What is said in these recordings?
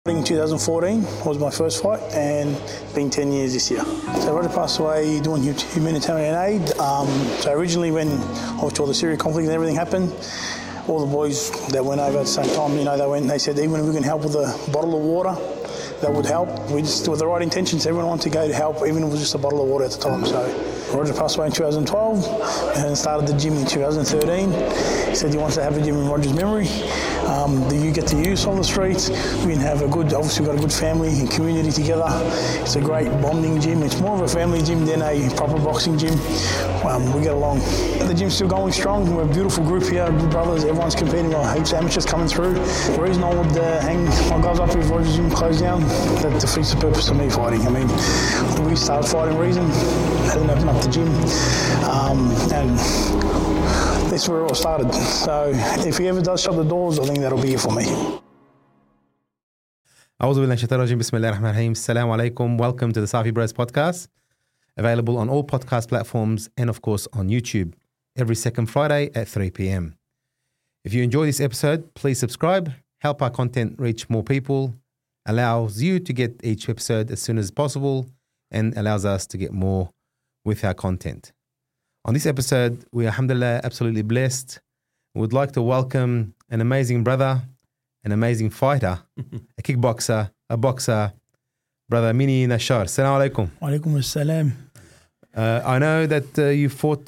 In 2014 was my first fight, and been 10 years this year. So Roger passed away doing humanitarian aid. So originally when all the Syria conflict and everything happened, all the boys that went over at the same time, they said even if we can help with a bottle of water, that would help. We just, with the right intentions, everyone wanted to go to help, even if it was just a bottle of water at the time. So Roger passed away in 2012 and started the gym in 2013. He said he wants to have a gym in Roger's memory that you get to use on the streets. We can have obviously we've got a good family and community together. It's a great bonding gym. It's more of a family gym than a proper boxing gym. We get along. The gym's still going strong. We're a beautiful group here, good brothers. Everyone's competing. We've got heaps of amateurs coming through. The reason I would hang my gloves up if Roger's gym closed down, that defeats the purpose of me fighting. I mean, we started fighting reason. I didn't open up the gym. And that's where it all started. So if he ever does shut the doors, I think that'll be it for me. أعوذ بالله من الشيطان الرجيم بسم الله الرحمن الرحيم السلام عليكم. Welcome to the Safi Bros podcast, available on all podcast platforms and of course on YouTube every second Friday at 3 p.m. If you enjoy this episode, please subscribe, help our content reach more people, allows you to get each episode as soon as possible, and allows us to get more with our content. On this episode, we are, alhamdulillah, absolutely blessed. We would like to welcome an amazing brother, an amazing fighter, a kickboxer, a boxer, brother Mini Nashar. Assalamu alaikum. Wa alaikum assalam. I know that you fought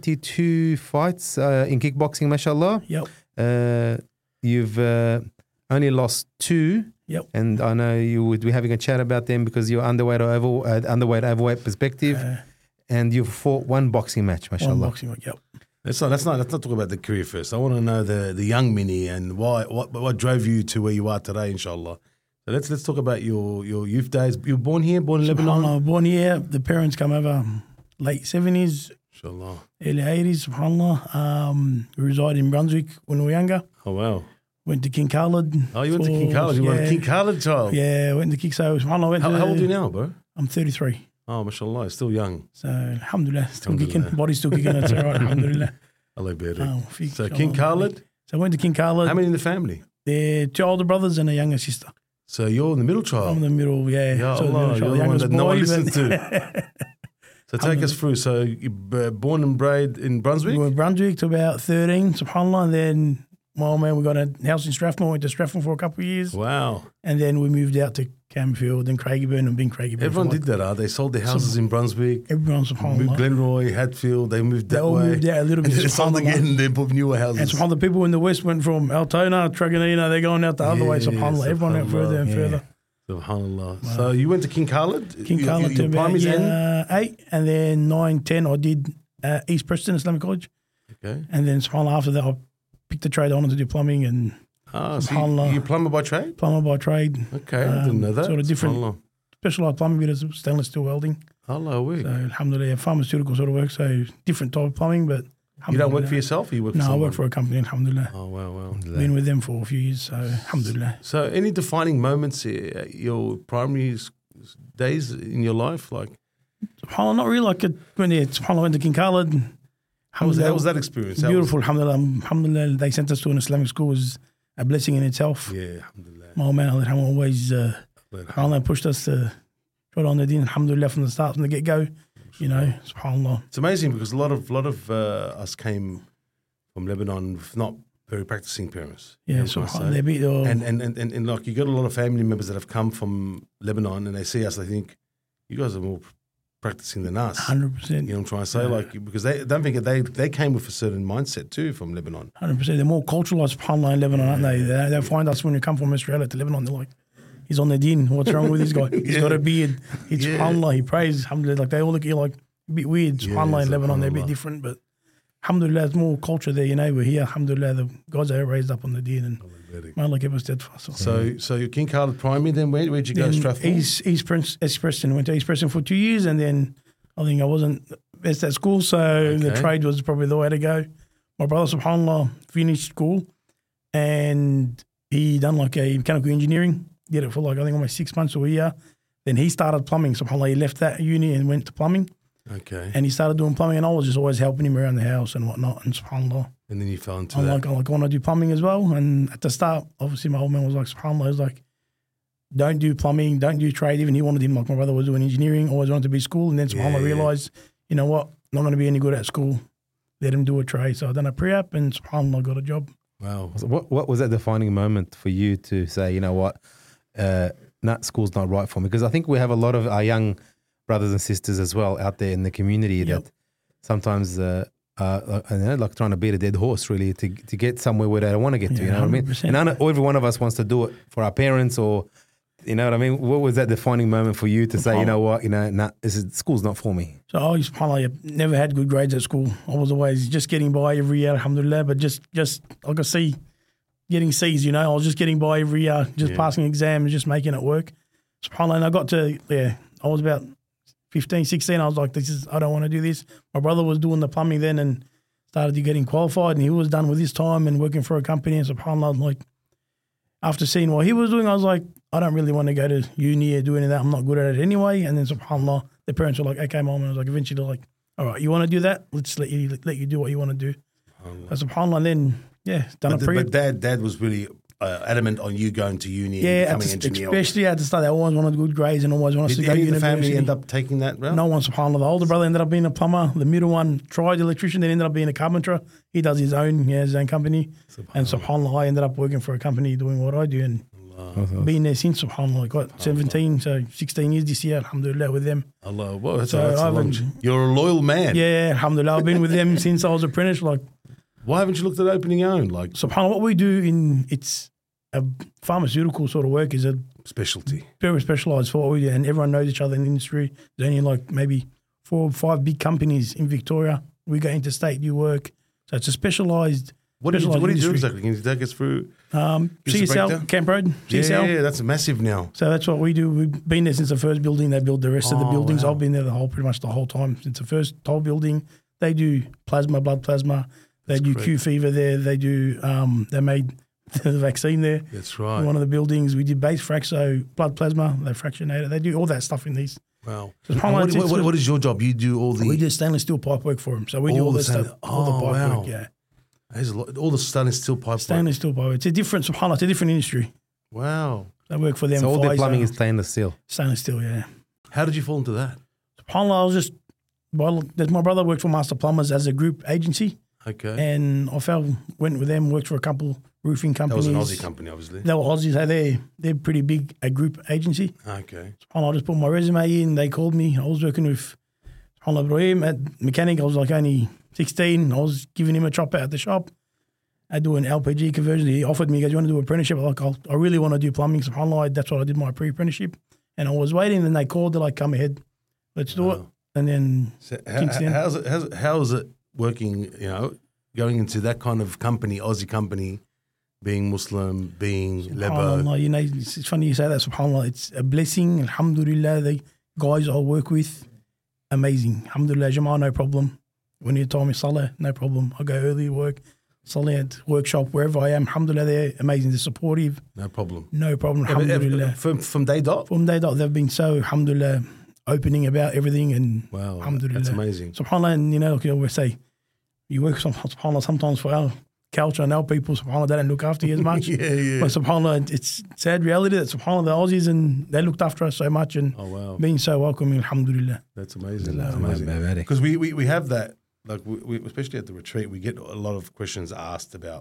22 fights in kickboxing, mashallah. Yep. You've only lost 2. Yep. And I know you would be having a chat about them because you're underweight or overweight perspective. And you've fought 1 boxing match, mashallah. 1 boxing match, yep. Let's not talk about the career first. I want to know the young Mini and what drove you to where you are today, inshallah. So let's talk about your youth days. You were born here, born in Lebanon? I was born here. The parents come over late 70s, Inshallah. early 80s, subhanAllah. We reside in Brunswick when we were younger. Oh, wow. Went to King Khalid. Oh, you went to King Khalid. You were a King Khalid child. Yeah, went to King Khalid. SubhanAllah. How old are you now, bro? I'm 33. Oh, mashallah, still young. So, alhamdulillah, still kicking. Body's still kicking. It's all right, alhamdulillah. Allah barik. Oh, So, King Khalid? So, I went to King Khalid. How many in the family? They're 2 older brothers and a younger sister. So, you're the middle child? I'm the middle, yeah. Ya So Allah, you're the one that no one listens to. So, take us through. So, you were born and bred in Brunswick? We were in Brunswick to about 13, subhanAllah. And then, well, man, we got a house in Strathmore. Went to Strathmore for a couple of years. Wow. And then we moved out to Campfield and Craigieburn and been Craigieburn. Everyone did that, They sold their houses in Brunswick. Everyone, Moved subhanAllah. Glenroy, Hatfield, they moved that They all way. moved out a little bit, And then sold subhanAllah. again and then put newer houses. And subhanAllah, the people in the west went from Altona, Truganina, they're going out the other way, subhanAllah. Everyone went further and further. SubhanAllah. Wow. So you went to King Khalid? King Khalid to your about primaries end? 8, and then 9, 10, I did East Preston Islamic College. Okay. And then subhanAllah, after that, I picked the trade on to do plumbing and So you're plumber by trade? plumber by trade. Okay, I didn't know that. Sort of different, SubhanAllah. specialised plumbing, bit of stainless steel welding. Allah, weak. So alhamdulillah, pharmaceutical sort of work, so different type of plumbing, but You don't work for yourself, or you work for No, I someone? work for a company, alhamdulillah. Oh, wow. Been with them for a few years, so alhamdulillah. So any defining moments your primary days in your life? Like, SubhanAllah, not really like it when SubhanAllah went to King Khalid. how was that experience? Beautiful, alhamdulillah. They sent us to an Islamic school, was a blessing in itself. Yeah, alhamdulillah. My man, alhamdulillah, always Allah pushed us to try on the deen, alhamdulillah, from the start, from the get-go. You know, subhanAllah. It's amazing because a lot of us came from Lebanon with not very practicing parents. Yeah, subhanAllah. And like you got a lot of family members that have come from Lebanon and they see us, they think, you guys are more practicing than us. 100%. You know what I'm trying to say? Like, because they don't think they came with a certain mindset too from Lebanon. 100%. They're more culturalized, subhanAllah, in Lebanon, aren't they? They find us when we come from Australia to Lebanon, they're like, he's on the deen. What's wrong with this guy? He's got a beard. He's subhanAllah. He prays. Alhamdulillah. Like they all look at you like a bit weird. SubhanAllah, in Lebanon, they're a bit different. But alhamdulillah, there's more culture there. You know, we're here. Alhamdulillah, the guys are raised up on the deen. And may Allah keep us steadfast. So your King Khalid primary, then where'd you go? Strathmore? East Preston. Went to East Preston for 2 years. And then I think I wasn't best at school. So the trade was probably the way to go. My brother, subhanAllah, finished school. And he done like a mechanical engineering. Did it for like, I think almost 6 months or a year. Then he started plumbing. SubhanAllah, he left that uni and went to plumbing. Okay. And he started doing plumbing and I was just always helping him around the house and whatnot. And SubhanAllah. And then you fell into I'm that. like, I want to do plumbing as well. And at the start, obviously my old man was like, SubhanAllah, he was like, don't do plumbing, don't do trade. Even he wanted him, like my brother was doing engineering, always wanted to be school. And then subhanAllah, I realised, you know what, not going to be any good at school. Let him do a trade. So I done a pre-app and subhanAllah, I got a job. Wow. So what was that defining moment for you to say, you know what, school's not right for me? Because I think we have a lot of our young brothers and sisters as well out there in the community that sometimes like trying to beat a dead horse really to get somewhere where they don't want to get to, you know what I mean? 100%. And every one of us wants to do it for our parents or, you know what I mean? What was that defining moment for you to say, you know what, school's not for me? So I subhanAllah, never had good grades at school. I was always just getting by every year, alhamdulillah, but just like I see, getting C's, you know, I was just getting by every year, just passing exams, just making it work. SubhanAllah, and I got to, I was about 15, 16, I was like, I don't want to do this. My brother was doing the plumbing then and started getting qualified and he was done with his time and working for a company and subhanAllah, like, after seeing what he was doing, I was like, I don't really want to go to uni or do any of that. I'm not good at it anyway. And then subhanAllah, the parents were like, okay, mom. And I was like, eventually they're like, all right, you want to do that? Let's let you do what you want to do. So subhanAllah, and then, done a pre. But dad was really adamant on you going to uni and becoming an engineer. Especially at the start, they always wanted good grades and always wanted us to go to Did the university. family end up taking that route? No one, subhanAllah. The older brother ended up being a plumber. The middle one tried electrician, then ended up being a carpenter. He does his own company. And subhanAllah, I ended up working for a company doing what I do and been there since, subhanAllah. Got 17, so 16 years this year, alhamdulillah, with them. Allah, well, that's So a long. You're a loyal man. Yeah, alhamdulillah. I've been with them since I was apprentice. Like, Why haven't you looked at opening your own? Like subhanAllah, what we do it's a pharmaceutical sort of work is a specialty. very specialised for what we do, and everyone knows each other in the industry. There's only like maybe 4 or 5 big companies in Victoria. We go interstate, do work. So it's a specialised. What do you do exactly? Can you take us through? CSL, Camp Road, CSL. Yeah, that's massive now. So that's what we do. We've been there since the first building. They built the rest of the buildings. Wow. I've been there pretty much the whole time since the first whole building. They do blood plasma. They do Q fever there. They do. They made the vaccine there. That's right. In one of the buildings, we did base frac, so blood plasma. They fractionate it. They do all that stuff in these. Wow. So what is your job? You do all the. We do stainless steel pipe work for them. So we do all the stuff. All the pipe work. Yeah. There's a lot, all the stainless steel pipe. Stainless steel pipe. It's a different. Subhanallah, it's a different industry. Wow. I work for them. So all their plumbing is stainless steel. Stainless steel, yeah. How did you fall into that? SubhanAllah, I was just. My brother worked for Master Plumbers as a group agency. Okay. And I went with them, worked for a couple roofing companies. That was an Aussie company, obviously. They were Aussies. So they're pretty big, a group agency. Okay. SubhanAllah, I just put my resume in. They called me. I was working with SubhanAllah Ibrahim at mechanic. I was like only 16. I was giving him a chop out at the shop. I do an LPG conversion. He offered me, he goes, you want to do an apprenticeship? I'm like, I really want to do plumbing. SubhanAllah, that's what I did my pre-apprenticeship. And I was waiting, and they called. They're like, come ahead, let's do it. And then how's it working, going into that kind of company, Aussie company, being Muslim, being Lebo? SubhanAllah, it's funny you say that, SubhanAllah. It's a blessing, alhamdulillah. The guys I work with, amazing. Alhamdulillah, Jamal, no problem. When you tell me Salah, no problem. I go early to work. Salah at workshop, wherever I am, alhamdulillah, they're amazing. They're supportive. No problem. No problem, alhamdulillah. From day dot? From day dot, they've been so, alhamdulillah, opening about everything, and wow, alhamdulillah. That's amazing. SubhanAllah, and like I always say, you work SubhanAllah sometimes for our culture and our people, SubhanAllah, they don't look after you as much. Yeah. But SubhanAllah, it's sad reality that SubhanAllah, the Aussies, and they looked after us so much and being so welcoming, alhamdulillah. That's amazing. That's amazing. Because we have that, like we especially at the retreat, we get a lot of questions asked about,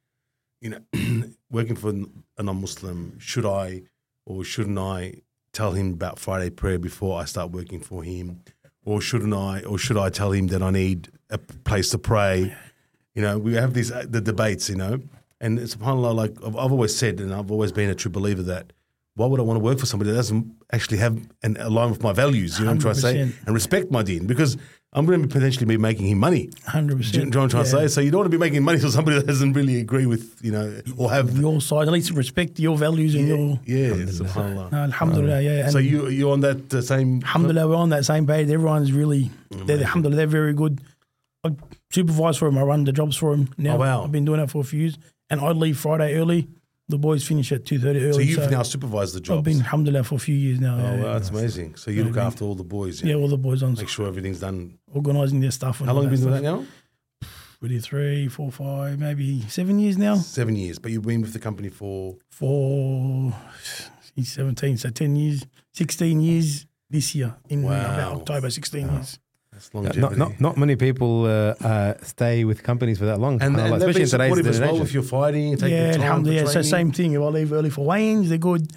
working for a non-Muslim, should I or shouldn't I tell him about Friday prayer before I start working for him? Or should I tell him that I need a place to pray? We have the debates, and subhanAllah, like I've always said, and I've always been a true believer that why would I want to work for somebody that doesn't actually have an align with my values, what I'm trying to say, and respect my deen, because I'm going to potentially be making him money. 100%. Do you know what I'm trying to say? So you don't want to be making money for somebody that doesn't really agree with, or have your side, at least respect your values and your. Yeah, subhanAllah. Alhamdulillah, yeah. So you're on that same. Alhamdulillah, we're on that same page. Everyone's really, alhamdulillah, they're very good. I supervise for him. I run the jobs for him now. Oh, wow. I've been doing that for a few years. And I leave Friday early. The boys finish at 2:30 early. So you've now supervised the jobs? I've been, alhamdulillah, for a few years now. Oh, wow, that's amazing. So you look after all the boys? Yeah, all the boys on. Make sure everything's done. Organising their stuff. How long have you been doing that now? Really 3, 4, 5, maybe 7 years now. 7 years. But you've been with the company for He's 17, so 10 years, 16 years this year in Wow. about October, 16 years. That's longevity. Not many people stay with companies for that long. and they've especially been in today's supportive as well generation. with your fighting and taking Yeah, time for alhamdulillah. So training. same thing. If I leave early for weigh-ins, they're good.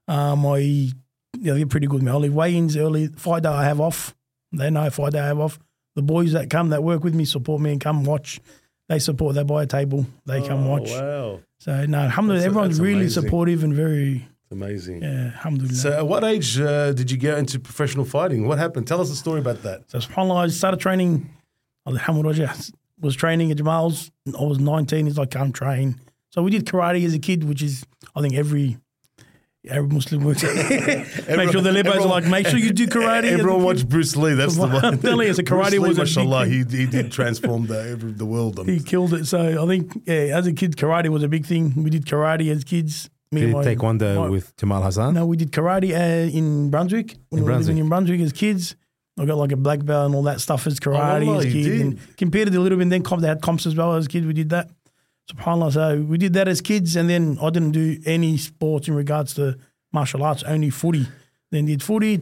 They're pretty good. I leave weigh-ins early. Fight day I have off. They know fight day I have off. The boys that come, that work with me, support me and come watch. They support. They buy a table. They come watch. Wow. So no, alhamdulillah, everyone's that's really amazing. supportive and very, Amazing. yeah, alhamdulillah. So at what age did you get into professional fighting? What happened? Tell us the story about that. So subhanAllah, I started training. Alhamdulillah, was training at Jamal's. I was 19. He's like, come train. So we did karate as a kid, which is, I think, every Muslim works. Make sure the lebos are like, make sure you do karate. Everyone watched Bruce Lee. That's the one. I'm telling you, so karate Bruce Lee, was a big mashallah, thing. he did transform the world. He killed it. So I think, yeah, as a kid, karate was a big thing. We did karate as kids. Me Did and you my- taekwondo my- with Jamal Hassan? No, we did karate in Brunswick. When we were living in Brunswick as kids. I got like a black belt and all that stuff as karate wallah, as you kids. did? And competed a little bit. And then they had comps as well as kids. We did that. SubhanAllah. So we did that as kids. And then I didn't do any sports in regards to martial arts, only footy. Then did footy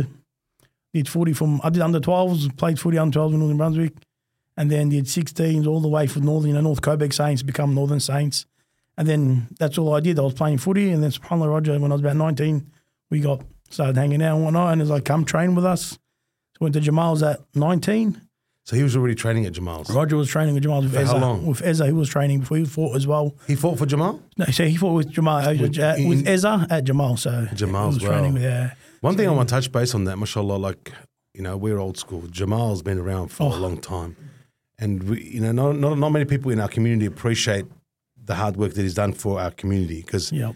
from, I did under 12s, played footy under 12s in Northern Brunswick. And then did 16s all the way for North Coburg Saints, become Northern Saints. And then that's all I did. I was playing footy. And then subhanAllah, Roger, when I was about 19, we started hanging out and whatnot. And he's like, come train with us. So went to Jamal's at 19. So he was already training at Jamal's. Roger was training with Jamal's with For Ezra. how long? With Ezra, he was training before he fought as well. He fought for Jamal? No, so he fought with Jamal, with Ezra at Jamal. So Jamal's he was training well. with, yeah. One thing I want to touch base on that, mashallah, like, we're old school. Jamal's been around for a long time. And, not many people in our community appreciate the hard work that he's done for our community. Because, Yep.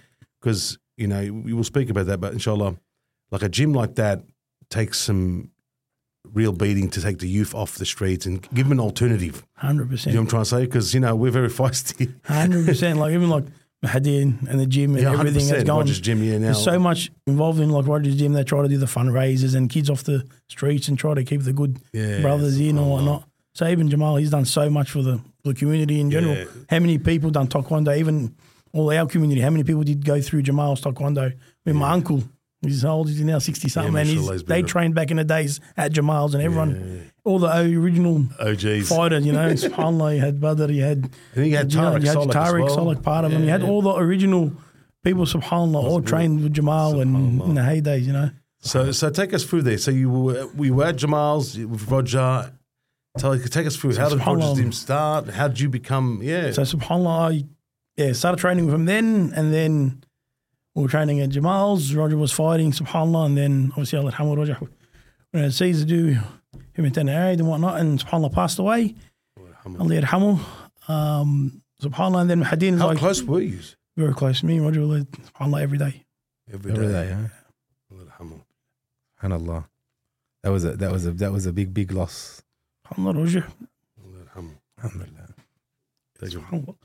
we will speak about that, but inshallah, like a gym like that takes some real beating to take the youth off the streets and give them an alternative. 100%. You know what I'm trying to say? Because, we're very feisty. 100%. Like even like Mahadin and the gym and everything that's going. Roger's gym, now. There's so much involved in like Roger's gym. They try to do the fundraisers and kids off the streets and try to keep the good brothers in or whatnot. So even Jamal, he's done so much for the community in general. Yeah. How many people done taekwondo? Even all our community. How many people did go through Jamal's taekwondo? I mean, my uncle. He's old. He's now 60 something, and mashallah, he's they been- trained back in the days at Jamal's, and everyone, all the original OGs. fighters. SubhanAllah, you had Badr, you had. And then you had Tariq you had Solak as Tariq well. Solak part of them. You had all the original people, subhanAllah, all trained with Jamal and in the heydays, So take us through there. So we were at Jamal's with Roger. Take us through how did Roger's team start? How did you become? So subhanAllah, I started training with him then, and then we were training at Jamal's. Roger was fighting, subhanAllah, and then obviously I let Hamid Roger when I had Caesar do humanitarian aid and whatnot, and subhanAllah passed away. Allah yarhamu. Subhanallah, and then Hadin is How like close were you? very close to me. Roger will subhanallah every day. Every day, huh? Alhamdulillah. Subhanallah. That was a big loss. Subhanallah, Roger. Alhamdulillah. Subhanallah.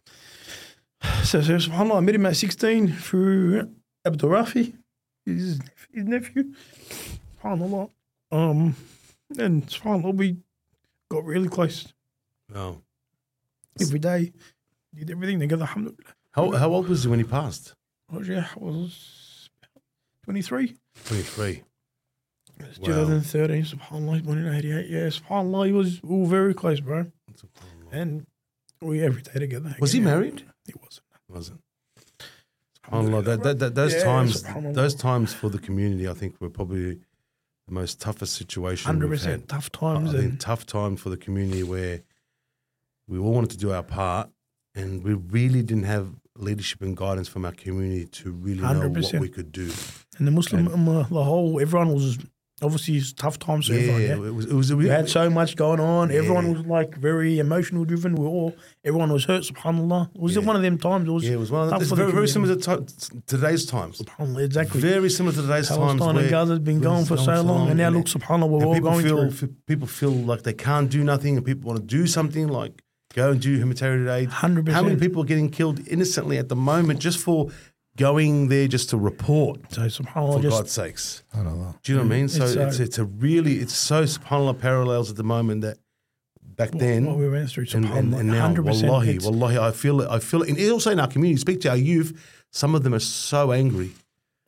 So subhanallah, I met him at 16 through Abdul Rafi, his nephew. Subhanallah. And subhanallah, we got really close Oh. every day. Did everything together, alhamdulillah. How old was he when he passed? Roger was 23. 23. It's Wow. 2013, subhanallah, 1988. Yeah, subhanallah, we were very close, bro. And we every day together. Was he Again, married? He wasn't. Wasn't. SubhanAllah, those Yeah, times, subhanallah. those times for the community, I think, were probably the most toughest situation. 100% we've had. tough times. I think And tough time for the community where we all wanted to do our part, and we really didn't have leadership and guidance from our community to really know 100%. what we could do. the Muslim Ummah, the whole, everyone was obviously it's tough times for everyone. Yeah. it was We had so much going on. Everyone was like very emotional driven. Everyone was hurt, subhanallah. It was one of them times. It was, Yeah, it was one of tough it's for the very community. similar to today's times. SubhanAllah, exactly. Very similar to today's times. Palestine where and Gaza has been going for so long, and now look, subhanallah, we're and all people going feel through. people feel like they can't do nothing, and people want to do something like go and do humanitarian aid. 100%. How many people are getting killed innocently at the moment just for going there just to report? So subhanallah, For just God's sakes, SubhanAllah. do you know what I mean? So It's it's so subhanallah parallels at the moment that back then what we went through, and subhanallah, now, 100%. wallahi, I feel it. And also in our community, speak to our youth. Some of them are so angry.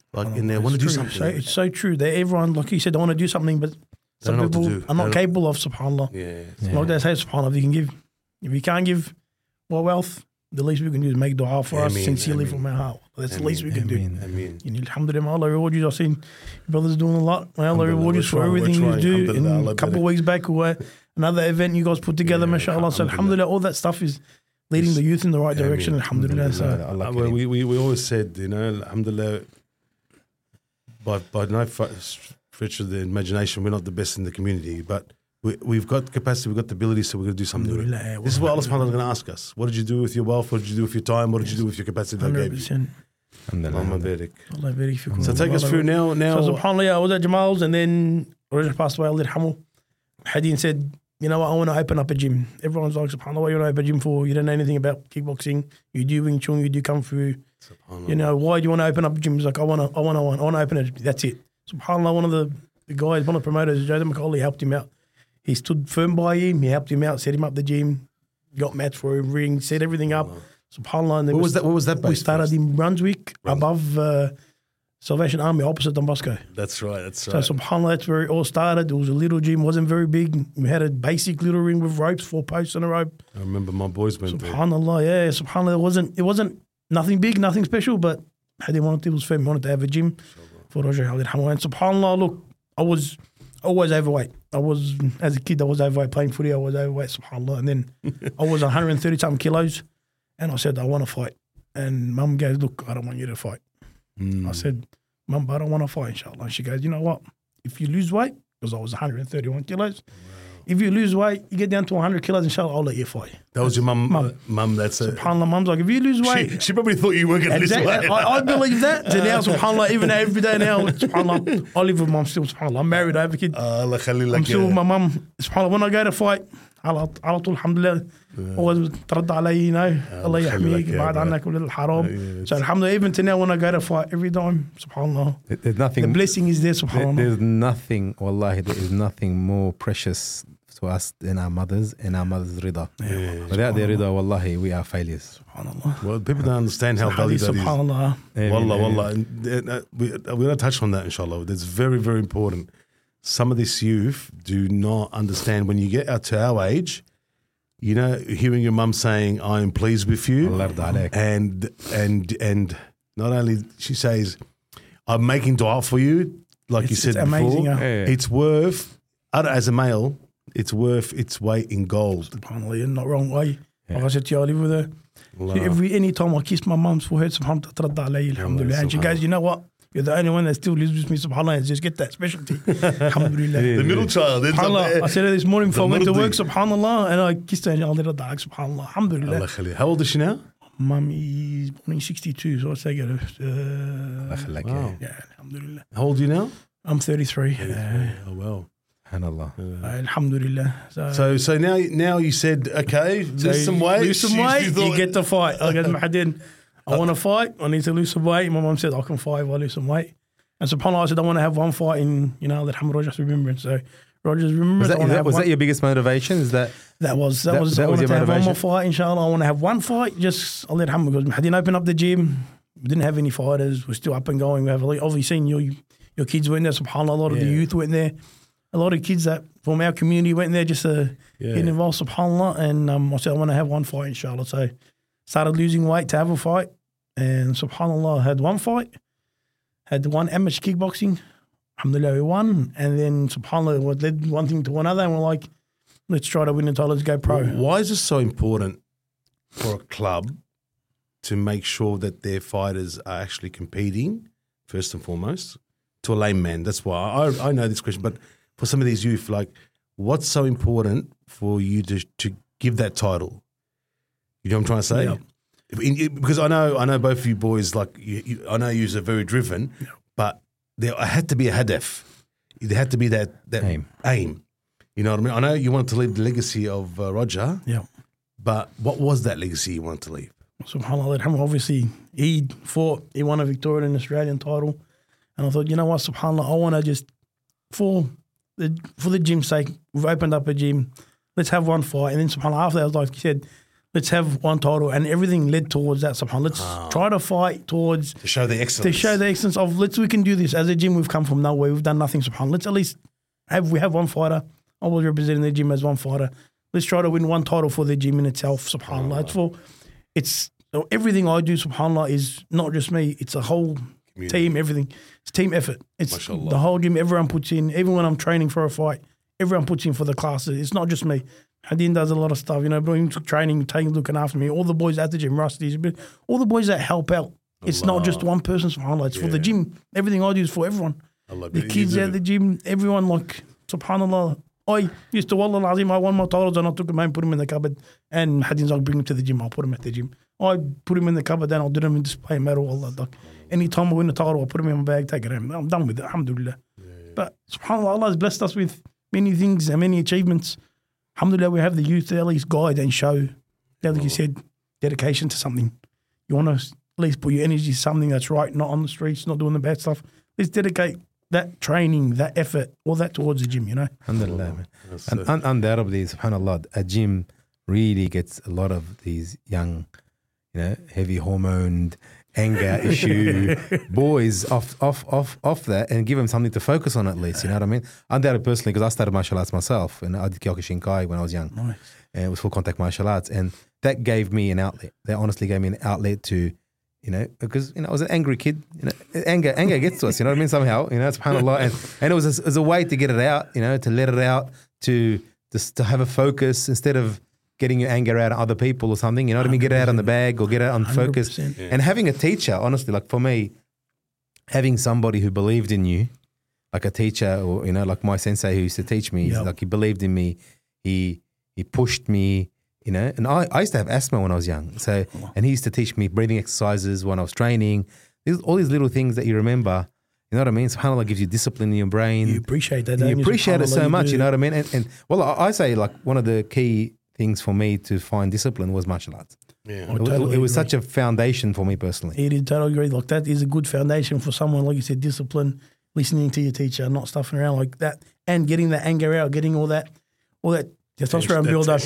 like in there, want to do something. So, it's so true that everyone, like you said, they want to do something, but some don't know what to people do. are not They don't- capable of, subhanAllah. Yeah. Like they say, subhanAllah, if you can't give wealth, the least we can do is make dua for us Ameen, sincerely ameen. from our heart. That's the Ameen, least we can do. Ameen. I mean, You know, alhamdulillah, Allah reward you. I've seen your brothers doing a lot. May Allah Alhamdulillah, reward you we're for trying, everything we're you trying. do. Alhamdulillah, In Allah a couple barik. of weeks back, we were another event you guys put together, Yeah, mashallah. So alhamdulillah. alhamdulillah, all that stuff is leading the youth in the right Ameen. direction, alhamdulillah. So Allah well, Kareem. we always said, you know, alhamdulillah, by no stretch of the imagination, we're not the best in the community, but we've got capacity, we've got the ability, so we're going to do something with Alhamdulillah, it. This is what Allah subhanahu wa ta'ala is going to ask us. What did you do with your wealth? What did you do with your time? What did you do with your capacity that I gave you? 100%. Alhamdulillah. Allahumma barik. Allah very fikum. So take us through now. So subhanAllah, I was at Jamal's and then Roger passed away, Allah yarhamu. Hadeen said, you know what, I want to open up a gym. Everyone's like, subhanAllah, what you want to open a gym for? You don't know anything about kickboxing. You do Wing Chun, you do Kung Fu. You know, why do you want to open up a gym? He's like, I want to open it. That's it. SubhanAllah, one of the guys, one of the promoters, Joseph McCauley, helped him out. He stood firm by him. He helped him out, set him up the gym, got mats for him, ring, set everything up. SubhanAllah. And then What was that we based started first? in Brunswick, above Salvation Army, opposite Don Bosco. That's right. So subhanAllah, that's where it all started. It was a little gym, wasn't very big. We had a basic little ring with ropes, 4 posts on a rope. I remember my boys went there. SubhanAllah, yeah, SubhanAllah. It wasn't nothing big, nothing special, but Hadi wanted to have a gym for Roger Khalid Hamad. And SubhanAllah, look, I was always overweight. As a kid, I was overweight playing footy. I was overweight, SubhanAllah. And then I was 130 something kilos, and I said, I want to fight. And Mum goes, look, I don't want you to fight. I said, Mum, but I don't want to fight, inshallah. And she goes, you know what? If you lose weight, because I was 131 kilos, if you lose weight, you get down to 100 kilos, inshallah, I'll let you fight. That was your mum. Mum, that's it. SubhanAllah, Mum's like, if you lose weight, She probably thought you weren't going to lose exactly. weight. I believe that. So now, subhanAllah, even every day now, subhanAllah, I live with Mum still, subhanAllah. I'm married, I have a kid. Allah khalil I'm lak, still with yeah. my mum. SubhanAllah, when I go to fight, على طول الحمد لله always ترد علي, you know, الله يحميك بعد عنك ولد الحرام. So alhamdulillah, even to now when I go to fight, every time, subhanAllah, There's nothing. the blessing is there, subhanAllah. There's nothing, wallahi, there is nothing more precious to us than our mothers and our mothers' rida. Without their rida, wallahi, we are failures. SubhanAllah. Well, people don't understand how valued that is. SubhanAllah. Wallah, wallah. And, we're going to touch on that, inshallah. That's very, very important. Some of this youth do not understand when you get out to our age, you know, hearing your mum saying, I am pleased with you. Allah yarda alayk. And not only she says, I'm making dua for you, like you said It's amazing, before, yeah. it's worth, as a male, it's worth its weight in gold. SubhanAllah, you're not wrong way. Like I said to you, I live with her. Allah. Any time I kiss my mum's forehead, subhanAllah, ترد علي, alhamdulillah. And she goes, you know what? You're the only one that still lives with me, subhanAllah, and just get that specialty. Alhamdulillah. The middle child ends up SubhanAllah, there. I said her this morning before I went to middle work, thing. subhanAllah, and I kissed her and I let her die, subhanAllah. Alhamdulillah. Allah khalil. How old is she now? Mum is born in 62, so I say, Allah khalak, Wow. yeah, alhamdulillah. How old are you now? I'm 33. Oh, well. Subhanallah. Alhamdulillah. So now you said, okay, lose some weight. Lose some She weight, thought- you get to fight. I go, Mahadin, I want to fight. I need to lose some weight. My mum said, I can fight if I lose some weight. And subhanAllah, I said, I want to have one fight in, you know, that Roger's remembrance. So Roger's remembrance. Was that your biggest motivation? Is that That was That I was wanted your to have one more motivation? fight, inshallah. I want to have one fight. Just I'll let him because I didn't open up the gym. We didn't have any fighters. We're still up and going. We have obviously seen your kids went there. SubhanAllah, a lot of the youth went there. A lot of kids that from our community went there just to get involved. SubhanAllah, and I said I want to have one fight, inshallah. So started losing weight to have a fight, and SubhanAllah, I had one fight. Had one amateur kickboxing. Alhamdulillah, we won, and then SubhanAllah, what led one thing to another, and we're like, let's try to win the title. Let's go pro. Why is it so important for a club to make sure that their fighters are actually competing, first and foremost, to a layman? That's why I know this question, but for some of these youth, like, what's so important for you to give that title? You know what I'm trying to say? Yeah. Because I know both of you boys, like, I know you are very driven, but there had to be a hadaf. There had to be that aim. You know what I mean? I know you wanted to leave the legacy of Roger, Yeah. but what was that legacy you wanted to leave? SubhanAllah, alhamdulillah, obviously he fought, he won a Victorian and Australian title, and I thought, you know what, SubhanAllah, I want to just for the gym's sake, we've opened up a gym, let's have one fight, and then SubhanAllah, after that, I was like you said, let's have one title, and everything led towards that. SubhanAllah. Let's try to fight towards To show the excellence. of we can do this. As a gym, we've come from nowhere. We've done nothing. SubhanAllah. Let's at least have one fighter. I was representing the gym as one fighter. Let's try to win one title for the gym in itself. SubhanAllah. It's everything I do. SubhanAllah is not just me. It's a whole team. Everything. It's team effort. It's MashaAllah. the whole gym. Everyone puts in. Even when I'm training for a fight, everyone puts in for the classes. It's not just me. Hadin does a lot of stuff, bringing to training, looking after me. All the boys at the gym, Rusty's, all the boys that help out. It's not just one person, SubhanAllah. It's for the gym. Everything I do is for everyone. The kids at the gym, everyone, SubhanAllah. I used to, Wallah al-Azim, I won my titles and I took them home, put them in the cupboard, and Hadin's like, bring them to the gym. I'll put them at the gym. I put them in the cupboard, then I'll do them in display medal. Allah. Anytime I win a title, I'll put them in my bag, take it home. I'm done with it, alhamdulillah. But SubhanAllah, Allah has blessed us with many things and many achievements. Alhamdulillah, we have the youth to at least guide and show, like you said, dedication to something. You want to at least put your energy to something that's right, not on the streets, not doing the bad stuff. Let's dedicate that training, that effort, all that towards the gym, Alhamdulillah, man. And undoubtedly, subhanAllah, a gym really gets a lot of these young, heavy hormoned, anger issue boys off that and give them something to focus on at least, you know what I mean? Undoubtedly, personally, because I started martial arts myself and I did Kyokushinkai when I was young. Nice. And it was full contact martial arts, and that gave me an outlet. That honestly gave me an outlet to, because I was an angry kid. Anger gets to us. You know what I mean? Somehow, subhanAllah, and it was as a way to get it out. To let it out, to have a focus instead of getting your anger out on other people or something. You know what I mean? Get it out on the bag or get it out on focus. Yeah. And having a teacher, honestly, like for me, having somebody who believed in you, like a teacher, or like my sensei who used to teach me, like he believed in me. He pushed me. And I used to have asthma when I was young. So, and he used to teach me breathing exercises when I was training. All these little things that you remember, you know what I mean? SubhanAllah gives you discipline in your brain. You appreciate that. You appreciate it so much, do. you know what I mean? And well, I say like one of the key things for me to find discipline was martial arts. Yeah. It was such a foundation for me personally. It is, totally agree. Like that is a good foundation for someone, like you said, discipline, listening to your teacher, not stuffing around like that, and getting the anger out, getting all that testosterone build up,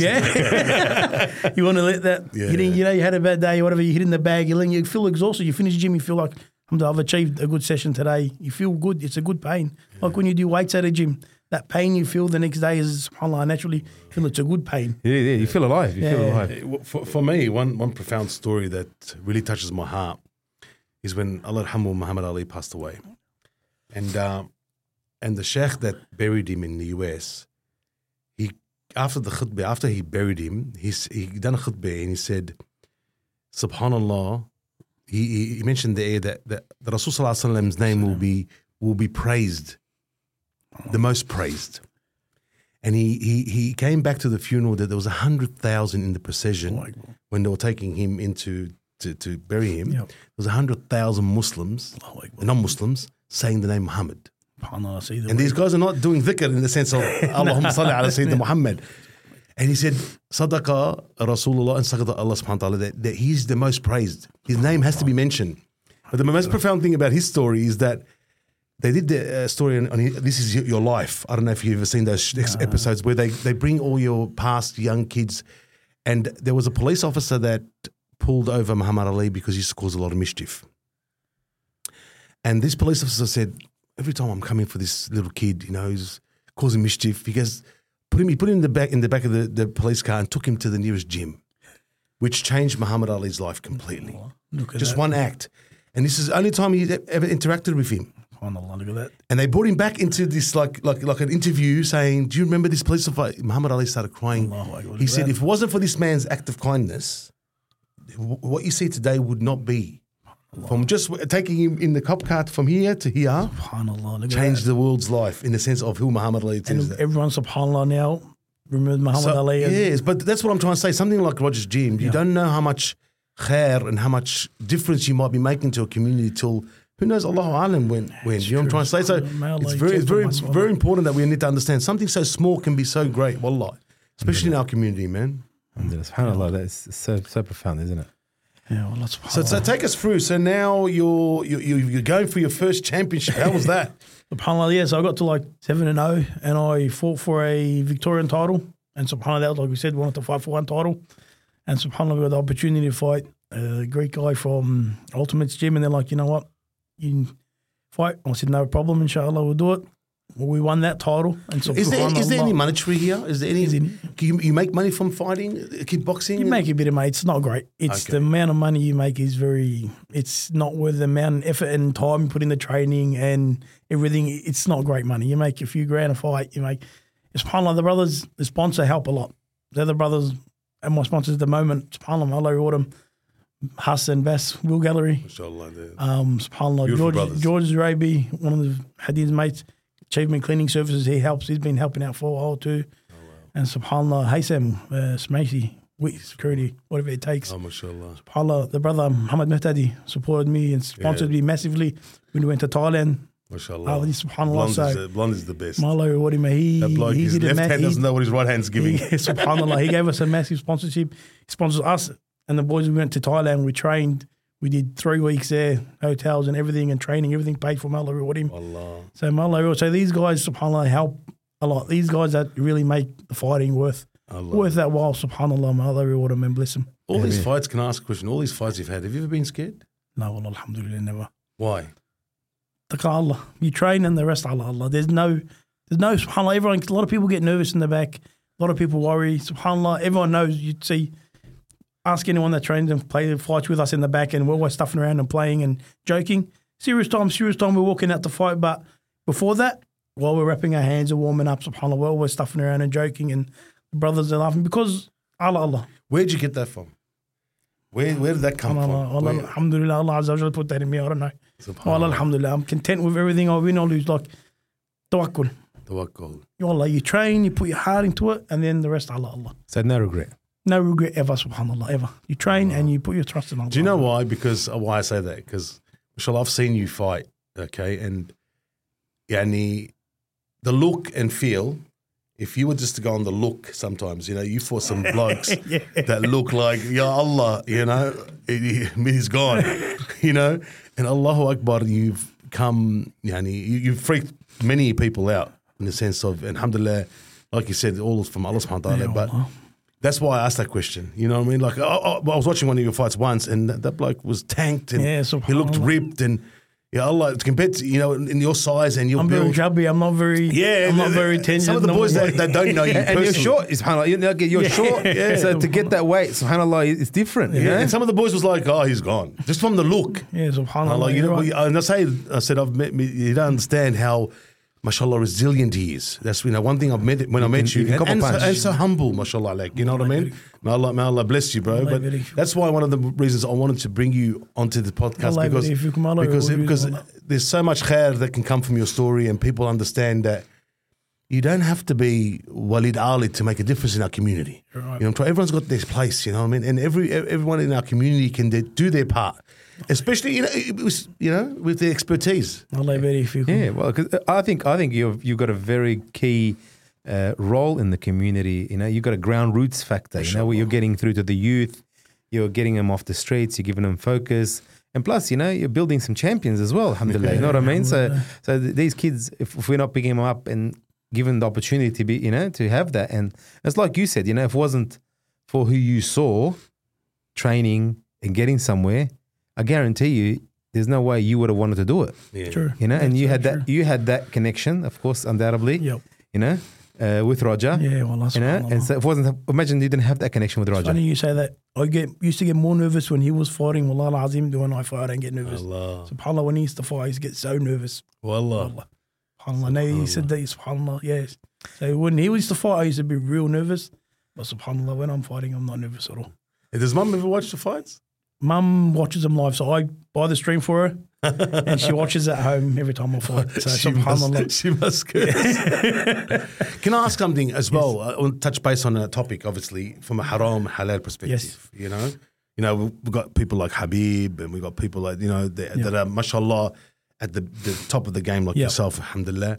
You want to let that, you had a bad day or whatever, you hit in the bag, you feel exhausted, you finish the gym, you feel like, I've achieved a good session today. You feel good, it's a good pain. Like when you do weights at a gym, that pain you feel the next day is, subhanAllah, naturally feel it's a good pain. Yeah, you feel alive, feel alive. For me, one profound story that really touches my heart is when Allah Yarhamu Muhammad Ali passed away. And the sheikh that buried him in the US, after he buried him, he done a khutbah and he said, subhanAllah, he mentioned there that the Rasul Sallallahu Alaihi Wasallam's name will be praised, the most praised. And he came back to the funeral that there was 100,000 in the procession when they were taking him to bury him. There was 100,000 Muslims, non-Muslims, saying the name Muhammad. And these guys are not doing dhikr in the sense of Allahumma salli ala Sayyidina Muhammad. And he said, Sadaqa Rasulullah and Sadaqa Allah subhanahu wa ta'ala, that he's the most praised. His name has to be mentioned. But the most profound thing about his story is that they did the story on This Is Your Life. I don't know if you've ever seen those episodes where they bring all your past young kids. And there was a police officer that pulled over Muhammad Ali because he used to cause a lot of mischief. And this police officer said, every time I'm coming for this little kid, who's causing mischief, he goes, put him in the back of the police car and took him to the nearest gym, which changed Muhammad Ali's life completely. Just one act. And this is the only time he ever interacted with him. Look at that. And they brought him back into this like an interview saying, do you remember this police officer? Muhammad Ali started crying. He said, if it wasn't for this man's act of kindness, what you see today would not be. From just taking him in the cop cart from here to here, changed the world's life in the sense of who Muhammad Ali is. And everyone, subhanAllah, now remembers Muhammad Ali. Yes, but that's what I'm trying to say. Something like Roger's Gym, you don't know how much khair and how much difference you might be making to a community till, who knows, Allahu Alam when. You know what I'm trying to say? So it's very important that we need to understand something so small can be so great, wallah, especially in our community, man. SubhanAllah, that's so profound, isn't it? Yeah, well, so take us through. So now you're going for your first championship. How was that? SubhanAllah, yeah. So I got to like 7-0, and I fought for a Victorian title. And SubhanAllah, like we said, wanted to fight for one title. And subhanAllah, we got the opportunity to fight a Greek guy from Ultimates Gym, and they're like, you know what, you fight. I said, no problem, inshallah, we'll do it. Well, we won that title. And so Is there any monetary here? Is there any? You make money from fighting, kickboxing? You make a bit of money. It's not great. It's the amount of money you make is it's not worth the amount of effort and time you put in the training and everything. It's not great money. You make a few grand a fight. You make, subhanAllah, the brothers, the sponsor help a lot. They're the brothers and my sponsors at the moment. SubhanAllah, Allah reward them. Hassan, Bass, Will Gallery. Mashallah. SubhanAllah, George Zurabi, one of the Hadid's mates. Achievement Cleaning Services, he helps. He's been helping out for a while too. Oh, wow. And subhanAllah, Haysam, Smacy, security, whatever it takes. Oh, mashallah. SubhanAllah, the brother Muhammad Muhtadi supported me and sponsored me massively when we went to Thailand. MashaAllah. SubhanAllah. Blonde is the best. Malo rewarded me. That bloke, his left hand doesn't know what his right hand's giving. SubhanAllah, he gave us a massive sponsorship. He sponsors us and the boys. We went to Thailand. We trained. We did 3 weeks there, hotels and everything and training, everything paid for. Allah reward him. Allah. So these guys, subhanAllah, help a lot. These guys that really make the fighting worth that while, subhanAllah, may Allah reward them and bless them. All these fights, can I ask a question? All these fights you've had, have you ever been scared? No, well, alhamdulillah, never. Why? Allah. You train and the rest, Allah. There's no, subhanAllah, a lot of people get nervous in the back. A lot of people worry. SubhanAllah, everyone knows, you'd see, ask anyone that trains and fights with us in the back, and we're always stuffing around and playing and joking. Serious time, we're walking out to fight. But before that, while we're wrapping our hands and warming up, subhanAllah, we're always stuffing around and joking, and the brothers are laughing because Allah. Where'd you get that from? Where did that come from? Alhamdulillah, Allah Azza wa Jalla put that in me. I don't know. Allah, alhamdulillah, I'm content with everything I win or lose. Like, tawakkul. Allah, you train, you put your heart into it, and then the rest, Allah. So no regret. No regret ever, subhanAllah, ever. You train and you put your trust in Allah. Do you know why? Why I say that? Because, mashallah, I've seen you fight, okay? And the look and feel, if you were just to go on the look sometimes, you fought some blokes that look like, Ya Allah, he's gone, And Allahu Akbar, you've come, you've freaked many people out in the sense of, alhamdulillah, like you said, all from Allah subhanahu wa ta'ala, but that's why I asked that question. You know what I mean? Like, I was watching one of your fights once, and that bloke was tanked, and he looked ripped, and Allah, compared to in your size and your I'm build. very chubby. I'm not very. I'm not very tender. Some of the boys that don't know you, and you're short. Subhanallah, you're short. So to get that weight, subhanallah, it's different. And some of the boys was like, he's gone, just from the look. Yeah, subhanallah. And I said, I've met me. You don't understand how, mashallah, resilient he is. That's one thing I've met when I met you, and so humble, mashallah, like, you know what I mean. May Allah bless you, bro. But that's why one of the reasons I wanted to bring you onto the podcast because there's so much khair that can come from your story, and people understand that you don't have to be Walid Ali to make a difference in our community. Right. Everyone's got their place, you know what I mean, and everyone in our community can do their part. Especially, with the expertise. Yeah, well, cause I think you've got a very key role in the community. You've got a ground roots factor. Where you're getting through to the youth, you're getting them off the streets, you're giving them focus, and plus, you're building some champions as well. Alhamdulillah, you know what I mean. So these kids, if we're not picking them up and giving the opportunity to be, to have that, and it's like you said, if it wasn't for who you saw training and getting somewhere, I guarantee you, there's no way you would have wanted to do it. Yeah. True. And you had that connection, of course, undoubtedly. Yep. With Roger. Yeah, well, that's and so it wasn't. Imagine you didn't have that connection with Roger. It's funny you say that. I used to get more nervous when he was fighting. Wallah al-Azim, when I fight, I don't get nervous. Allah. SubhanAllah, when he used to fight, I used to get so nervous. Wallah. SubhanAllah. No, he said that. SubhanAllah. Yes. So when he used to fight, I used to be real nervous. But SubhanAllah, when I'm fighting, I'm not nervous at all. Does Mum ever watch the fights? Mum watches them live, so I buy the stream for her, and she watches at home every time I fight. So subhanAllah. She must Can I ask something as well? I want to touch base on a topic, obviously, from a haram, halal perspective. Yes. We've got people like Habib, and we've got people like, that are, mashallah, at the top of the game like yourself, alhamdulillah.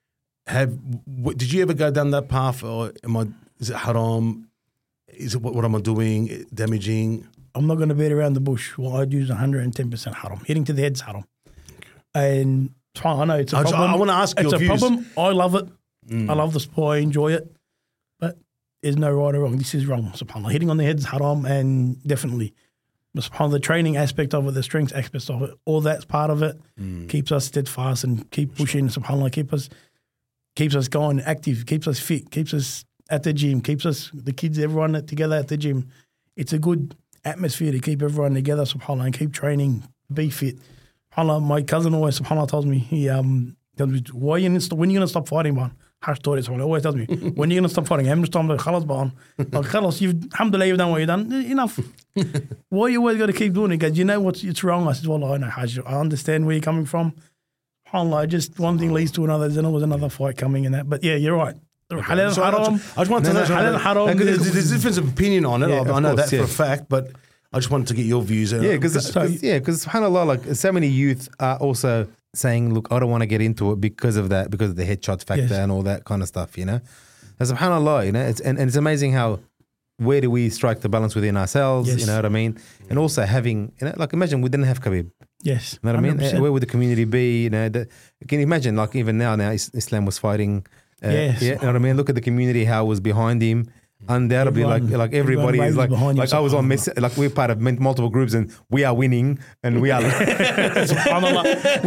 Did you ever go down that path, or is it haram? Is it what am I doing? Damaging? I'm not going to beat around the bush. What I do is 110% haram. Hitting to the head's haram. And I know it's a problem. I want to ask your views. It's a problem. I love it. I love the sport. I enjoy it. But there's no right or wrong. This is wrong. SubhanAllah. Hitting on the head's haram, and definitely. But SubhanAllah, the training aspect of it, the strength aspect of it, all that's part of it keeps us steadfast and keep pushing. SubhanAllah, keeps us going active, keeps us fit, keeps us at the gym, keeps us, the kids, everyone together at the gym. It's a good atmosphere to keep everyone together, SubhanAllah, and keep training, be fit. SubhanAllah, my cousin always, SubhanAllah, tells me, he tells me, when are you going to stop fighting, man? Harsh taught it, SubhanAllah, always tells me, when are you going to stop fighting? How much time to khalas, man? Like, khalas, alhamdulillah, you've done what you've done. Enough. Why you always got to keep doing it? He goes, you know it's wrong? I said, well, I know, Hajj, I understand where you're coming from. SubhanAllah, just one thing leads to another. Then there was another fight coming and that. But yeah, you're right. Halal So haram. I just wanted to know, halal haram. there's a difference of opinion on it. Yeah, I know of course, that for a fact, but I just wanted to get your views. Yeah, because subhanAllah, like so many youth are also saying, look, I don't want to get into it because of that, because of the headshot factor Yes. and all that kind of stuff, you know. And subhanAllah, you know, and it's amazing how, where do we strike the balance within ourselves, Yes. you know what I mean? And also having, you know, like imagine we didn't have Khabib. Yes. You know what I mean? 100%. Where would the community be? You know, can you imagine, like even now Islam was fighting. Yes. Yeah, you know what I mean? Look at the community, how it was behind him. Undoubtedly, Everyone- like everybody everyone is like, raves behind him, like I was on, like we're part of multiple groups and we are winning and we are. SubhanAllah.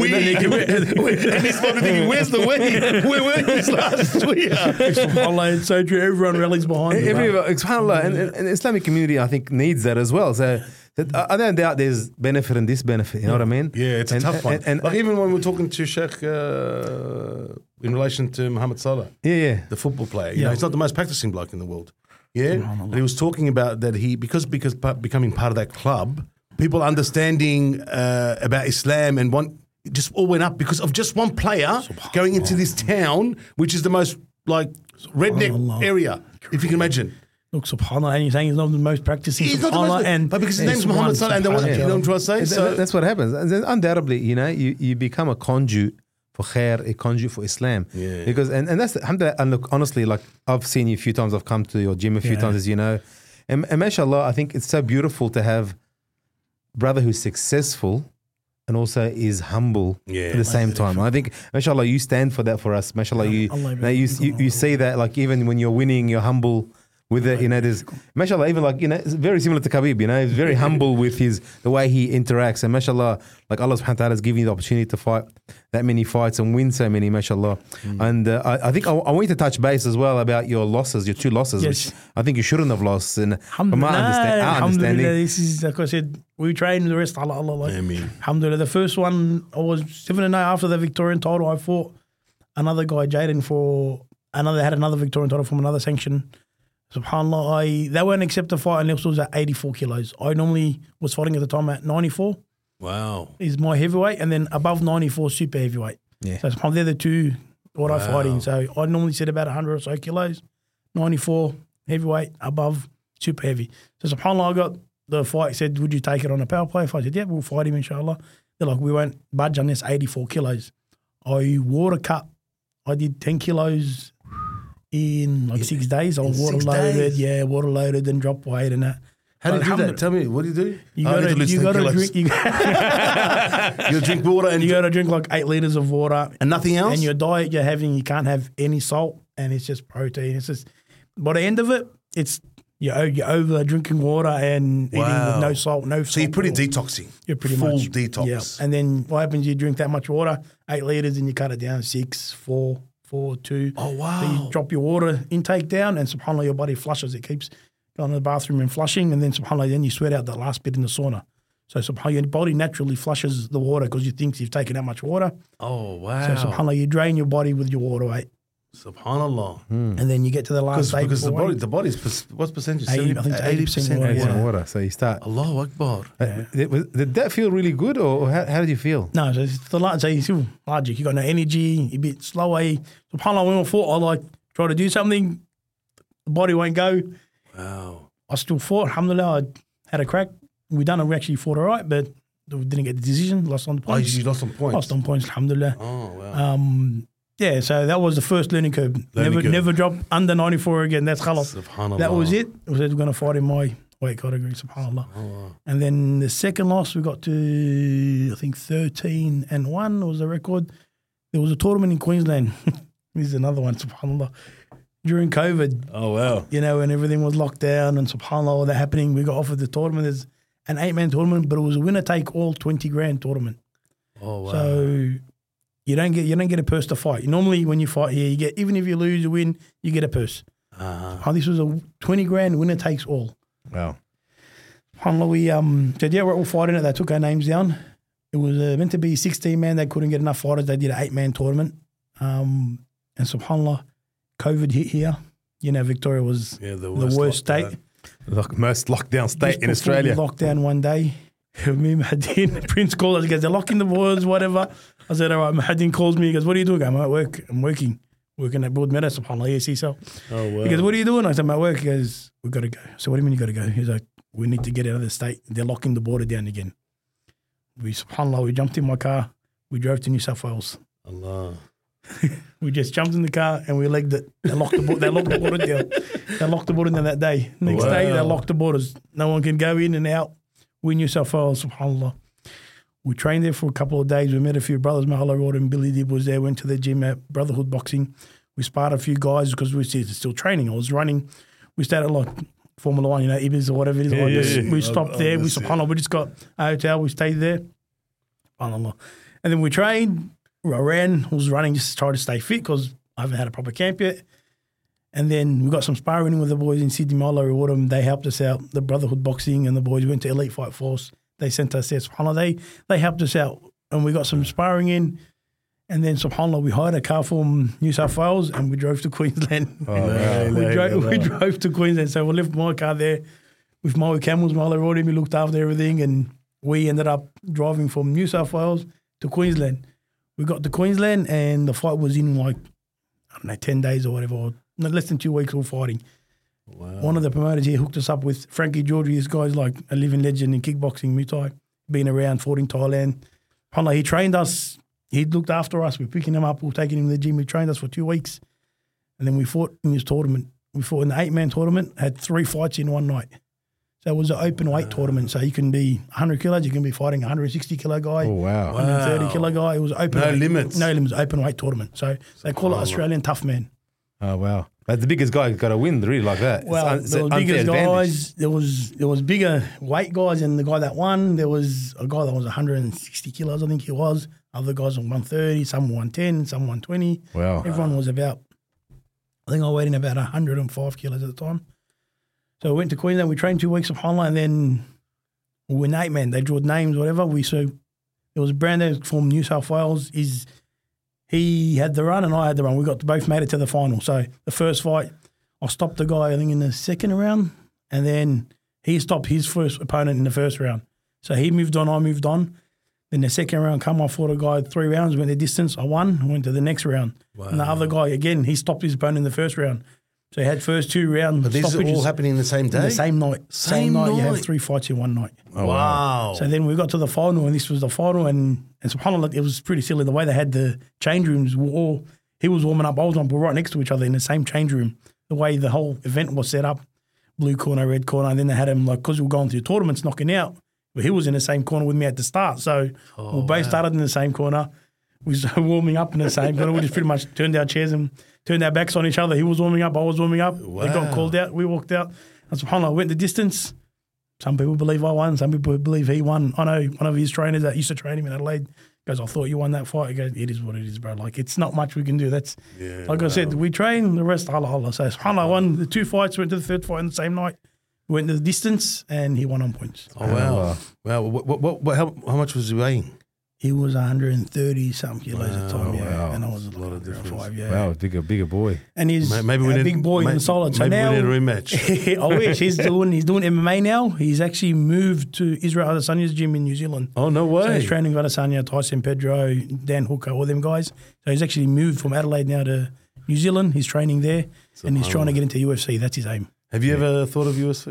and he's probably thinking, where's the way? Where were you last week? SubhanAllah, it's so true. Everyone rallies behind him. SubhanAllah, and Islamic community, I think, needs that as well. So I don't doubt there's benefit and disbenefit. You know what I mean? Yeah, it's a tough one. And like even when we're talking to Sheikh in relation to Mohamed Salah, yeah, the football player, you know, Yeah. he's not the most practicing bloke in the world. Yeah, but he was talking about that because becoming part of that club, people understanding about Islam and just all went up because of just one player going into this town, which is the most like redneck Subhanallah. area, if you can imagine. Look, SubhanAllah, and you're saying he's not the most practicing. He's not the most, and but because his name's Mohamed Salah, and you know what I'm trying to say. So that's what happens. And then undoubtedly, you know, you become a conduit for khair, a conduit for Islam. Yeah. Because and that's alhamdulillah, and look, honestly, like I've seen you a few times, I've come to your gym a few Yeah. times, as you know. And mashallah, I think it's so beautiful to have a brother who's successful and also is humble Yeah. at the same time. I think mashallah, you stand for that for us. Mashallah, you see that, like even when you're winning, you're humble with it, you know, there's mashallah, even like, you know, it's very similar to Khabib, you know, he's very humble with the way he interacts, and mashallah, like Allah subhanahu wa ta'ala has given you the opportunity to fight that many fights and win so many, mashallah. And I think I want you to touch base as well about your losses, your 2 losses, Yes. which I think you shouldn't have lost. And from our Alhamdulillah, understanding, this is, like I said, we train the rest, Allah. Like, Ameen. Alhamdulillah, the first one, I was 7-0 after the Victorian title. I fought another guy, Jaden, had another Victorian title from another sanction. SubhanAllah, they won't accept the fight unless it was at 84 kilos. I normally was fighting at the time at 94 wow. is my heavyweight, and then above 94 super heavyweight. Yeah. So SubhanAllah, they're the two auto fighting. So I normally sit about 100 or so kilos, 94 heavyweight, above super heavy. So SubhanAllah, I got the fight, said, would you take it on a power play? If I said, yeah, we'll fight him, inshallah. They're like, we won't budge on this 84 kilos. I water cut. I did 10 kilos in like 6 days. I was 6 water loaded, days? water loaded, and dropped weight and that. How do you do that? Alhamdulillah. Tell me, what do you do? You I need to lose 10 gotta kilos. drink. You drink water and You gotta drink like 8 liters of water. and nothing else. And your diet you're having, you can't have any salt, and it's just protein. It's just by the end of it, it's you're over drinking water and eating with no salt, no. so you're pretty detoxing. You're pretty full much detox. Yeah. And then what happens? You drink that much water, 8 liters, and you cut it down 6, 4, 2. Oh wow! So you drop your water intake down, and subhanAllah, your body flushes. It keeps going to the bathroom and flushing, and then subhanAllah, then you sweat out the last bit in the sauna. So subhanAllah, your body naturally flushes the water because you think you've taken that much water. Oh wow! So subhanAllah, you drain your body with your water weight, Subhanallah. and then you get to the last day. Because before the body's what's percentage? 80, I think it's 80% water. add some Yeah. water. So you start. Allahu Akbar. Did that feel really good, or how did you feel? No, so it's the large. So you feel logic. You got no energy. You're a bit slower. SubhanAllah, when I fought, I like try to do something, the body won't go. Wow. I still fought. Alhamdulillah, I had a crack. We actually fought all right, but we didn't get the decision. Lost on the Oh, points. you lost some points. Lost on points. Alhamdulillah. Oh wow. Yeah, so that was the first learning curve. Learning curve. Never drop under 94 again. That's khalas. Subhanallah. That was it. We said we're going to fight in my weight category, subhanAllah. And then the second loss, we got to, I think, 13-1 was the record. There was a tournament in Queensland. This is another one, subhanAllah. during COVID, Oh, wow. you know, when everything was locked down and subhanAllah, all that happening, we got offered the tournament. There's an 8-man tournament, but it was a winner-take-all 20 grand tournament. Oh, wow. So you don't get a purse to fight. Normally, when you fight here, you get, even if you lose or win, you get a purse. This was a 20 grand winner takes all. Wow. SubhanAllah, we said, yeah, we're all fighting it. They took our names down. It was meant to be 16 man. They couldn't get enough fighters. They did an 8-man tournament. And subhanAllah, COVID hit here. You know, Victoria was the worst state. Most lockdown state Just in Australia. before we locked down one day. Me, Mahadin, Prince called us. He goes, they're locking the borders, whatever. I said, all right. Mahadin calls me. He goes, what are you doing? I'm at work. I'm working at Broad Meadow, subhanAllah. Yes, he so. Oh, wow. He goes, what are you doing? I said, I'm at work. He goes, we've got to go. So what do you mean you got to go? He's like, we need to get out of the state. They're locking the border down again. SubhanAllah, we jumped in my car. We drove to New South Wales. Allah. We just jumped in the car and we legged it. They locked the border down. They locked the border down that day. Next day, they locked the borders. No one can go in and out. We New South Wales, subhanAllah. We trained there for a couple of days. We met a few brothers. Mahalo Rod and Billy Dib was there. Went to the gym at Brotherhood Boxing. We sparred a few guys because we were still training. I was running. We started like Formula 1, you know, Ibis or whatever it is. We stopped there. We subhanAllah, we just got a hotel. We stayed there. SubhanAllah. And then we trained. I ran. I was running just to try to stay fit because I haven't had a proper camp yet. And then we got some sparring in with the boys in Sydney, Mahalo Reward them. They helped us out. The Brotherhood Boxing and the boys went to Elite Fight Force. They sent us there. SubhanAllah, they helped us out. And we got some sparring in. And then, subhanAllah, we hired a car from New South Wales and we drove to Queensland. We drove to Queensland. So we left my car there with my camels, Mahalo Reward him. He looked after everything. And we ended up driving from New South Wales to Queensland. We got to Queensland and the fight was in like, I don't know, 10 days or whatever, or less than 2 weeks all fighting. Wow. One of the promoters here hooked us up with Frankie Georgie. This guy's like a living legend in kickboxing, Muay Thai, been around, fought in Thailand. He trained us. He looked after us. We're picking him up. We're taking him to the gym. He trained us for 2 weeks. And then we fought in his tournament. We fought in the 8-man tournament, had 3 fights in one night. So it was an open weight tournament. So you can be 100 kilos, you can be fighting a 160 kilo guy, 130 kilo guy. It was open weight. Limits. No limits, open weight tournament. So they call it Australian Tough Man. Oh, wow. But the biggest guy got to win really like that. Well, there was biggest guys. There was bigger weight guys than the guy that won. There was a guy that was 160 kilos, I think he was. Other guys were 130, some 110, some 120. Wow. Everyone was about, I think I weighed in about 105 kilos at the time. So we went to Queensland. We trained 2 weeks of Highline, and then we were 8-man. They drew names, whatever. There was Brando from New South Wales. He had the run and I had the run. We both made it to the final. So the first fight, I stopped the guy, I think, in the second round, and then he stopped his first opponent in the first round. So he moved on, I moved on. Then the second round I fought a guy 3 rounds, went the distance, I won, I went to the next round. Wow. And the other guy, again, he stopped his opponent in the first round. So he had first 2 rounds. But these are all happening the same day? The same night. Same night. You have 3 fights in one night. Oh, wow. So then we got to the final, and this was the final, and subhanAllah, it was pretty silly. The way they had the change rooms, he was warming up, I was right next to each other in the same change room. The way the whole event was set up, blue corner, red corner, and then they had him, like, because we were going through tournaments, knocking out, but he was in the same corner with me at the start. So we both started in the same corner. We were warming up in the same corner. We just pretty much turned our chairs and turned our backs on each other. He was warming up, I was warming up. Wow. They got called out. We walked out. And subhanAllah, went the distance. Some people believe I won. Some people believe he won. I know one of his trainers that used to train him in Adelaide goes, I thought you won that fight. He goes, it is what it is, bro. Like, it's not much we can do. That's I said, we train, the rest, Allah. So subhanAllah, I won the 2 fights, went to the third fight in the same night. We went to the distance, and he won on points. Oh, wow. Wow. How much was he weighing? He was 130-something kilos at the time, and I was a lot of difference. 5, Wow, bigger boy. And he's a big boy in the solid. So maybe now, we need a rematch. I wish. He's doing MMA now. He's actually moved to Israel Adesanya's gym in New Zealand. Oh, no way. So he's training with Adesanya, Tyson Pedro, Dan Hooker, all them guys. So he's actually moved from Adelaide now to New Zealand. He's training there, and he's trying to get into UFC. That's his aim. Have you ever thought of UFC?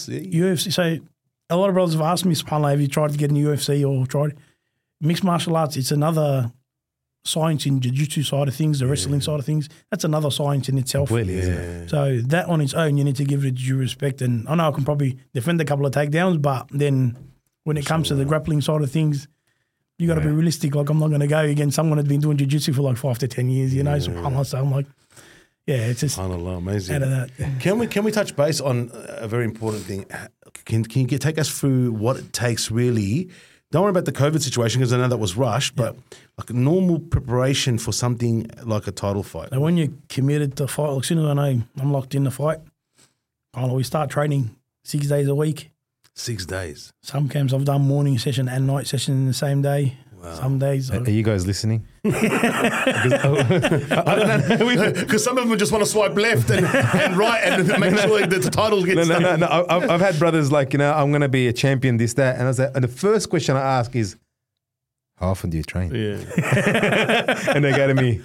UFC. So a lot of brothers have asked me, subhanAllah, have you tried to get in UFC or tried? Mixed martial arts, it's another science in jiu-jitsu side of things, the wrestling side of things. That's another science in itself. Completely, So that on its own, you need to give it due respect. And I know I can probably defend a couple of takedowns, but then when it comes to the grappling side of things, you got to be realistic. Like, I'm not going to go against someone that's been doing jiu-jitsu for like 5 to 10 years, you know, subhanAllah. So I'm like, yeah, it's just SubhanAllah, amazing. out of that. Yeah. Can we touch base on a very important thing? Can you take us through what it takes really? Don't worry about the COVID situation because I know that was rushed, but like a normal preparation for something like a title fight. And when you're committed to fight, like, as soon as I know I'm locked in the fight, we start training 6 days a week. 6 days. Some camps I've done morning session and night session in the same day. Wow. Some days. Are you guys listening? Because some of them just want to swipe left and right and make sure that the title gets done. No. I've had brothers like, I'm going to be a champion, this, that. And I was like, and the first question I ask is, how often do you train? Yeah. And they go to me,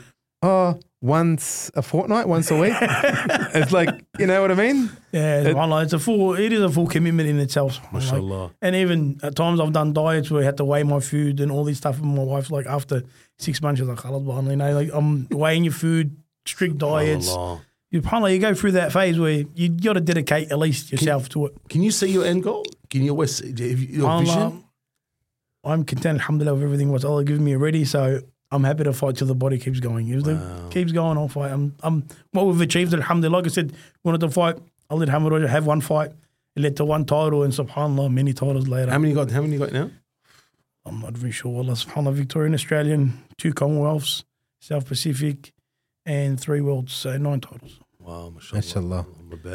once a fortnight, once a week. It's like, you know what I mean? Yeah, it is a full commitment in itself. MashaAllah. And even at times I've done diets where I had to weigh my food and all this stuff. And my wife's like, after 6 months, she's like, like I'm weighing your food, strict diets. SubhanAllah. You go through that phase where you got to dedicate at least yourself to it. Can you see your end goal? Can you always see your vision? I'm content, alhamdulillah, with everything what Allah given me already. So I'm happy to fight till the body keeps going. If it keeps going, I'll fight. What we've achieved, alhamdulillah. Like I said, wanted to fight. I let Hamad Roger have one fight. It led to one title, and subhanAllah, many titles later. How many you got now? I'm not very sure. Allah, subhanAllah, Victorian, Australian, 2 Commonwealths, South Pacific, and 3 worlds, so 9 titles. Wow, MashaAllah.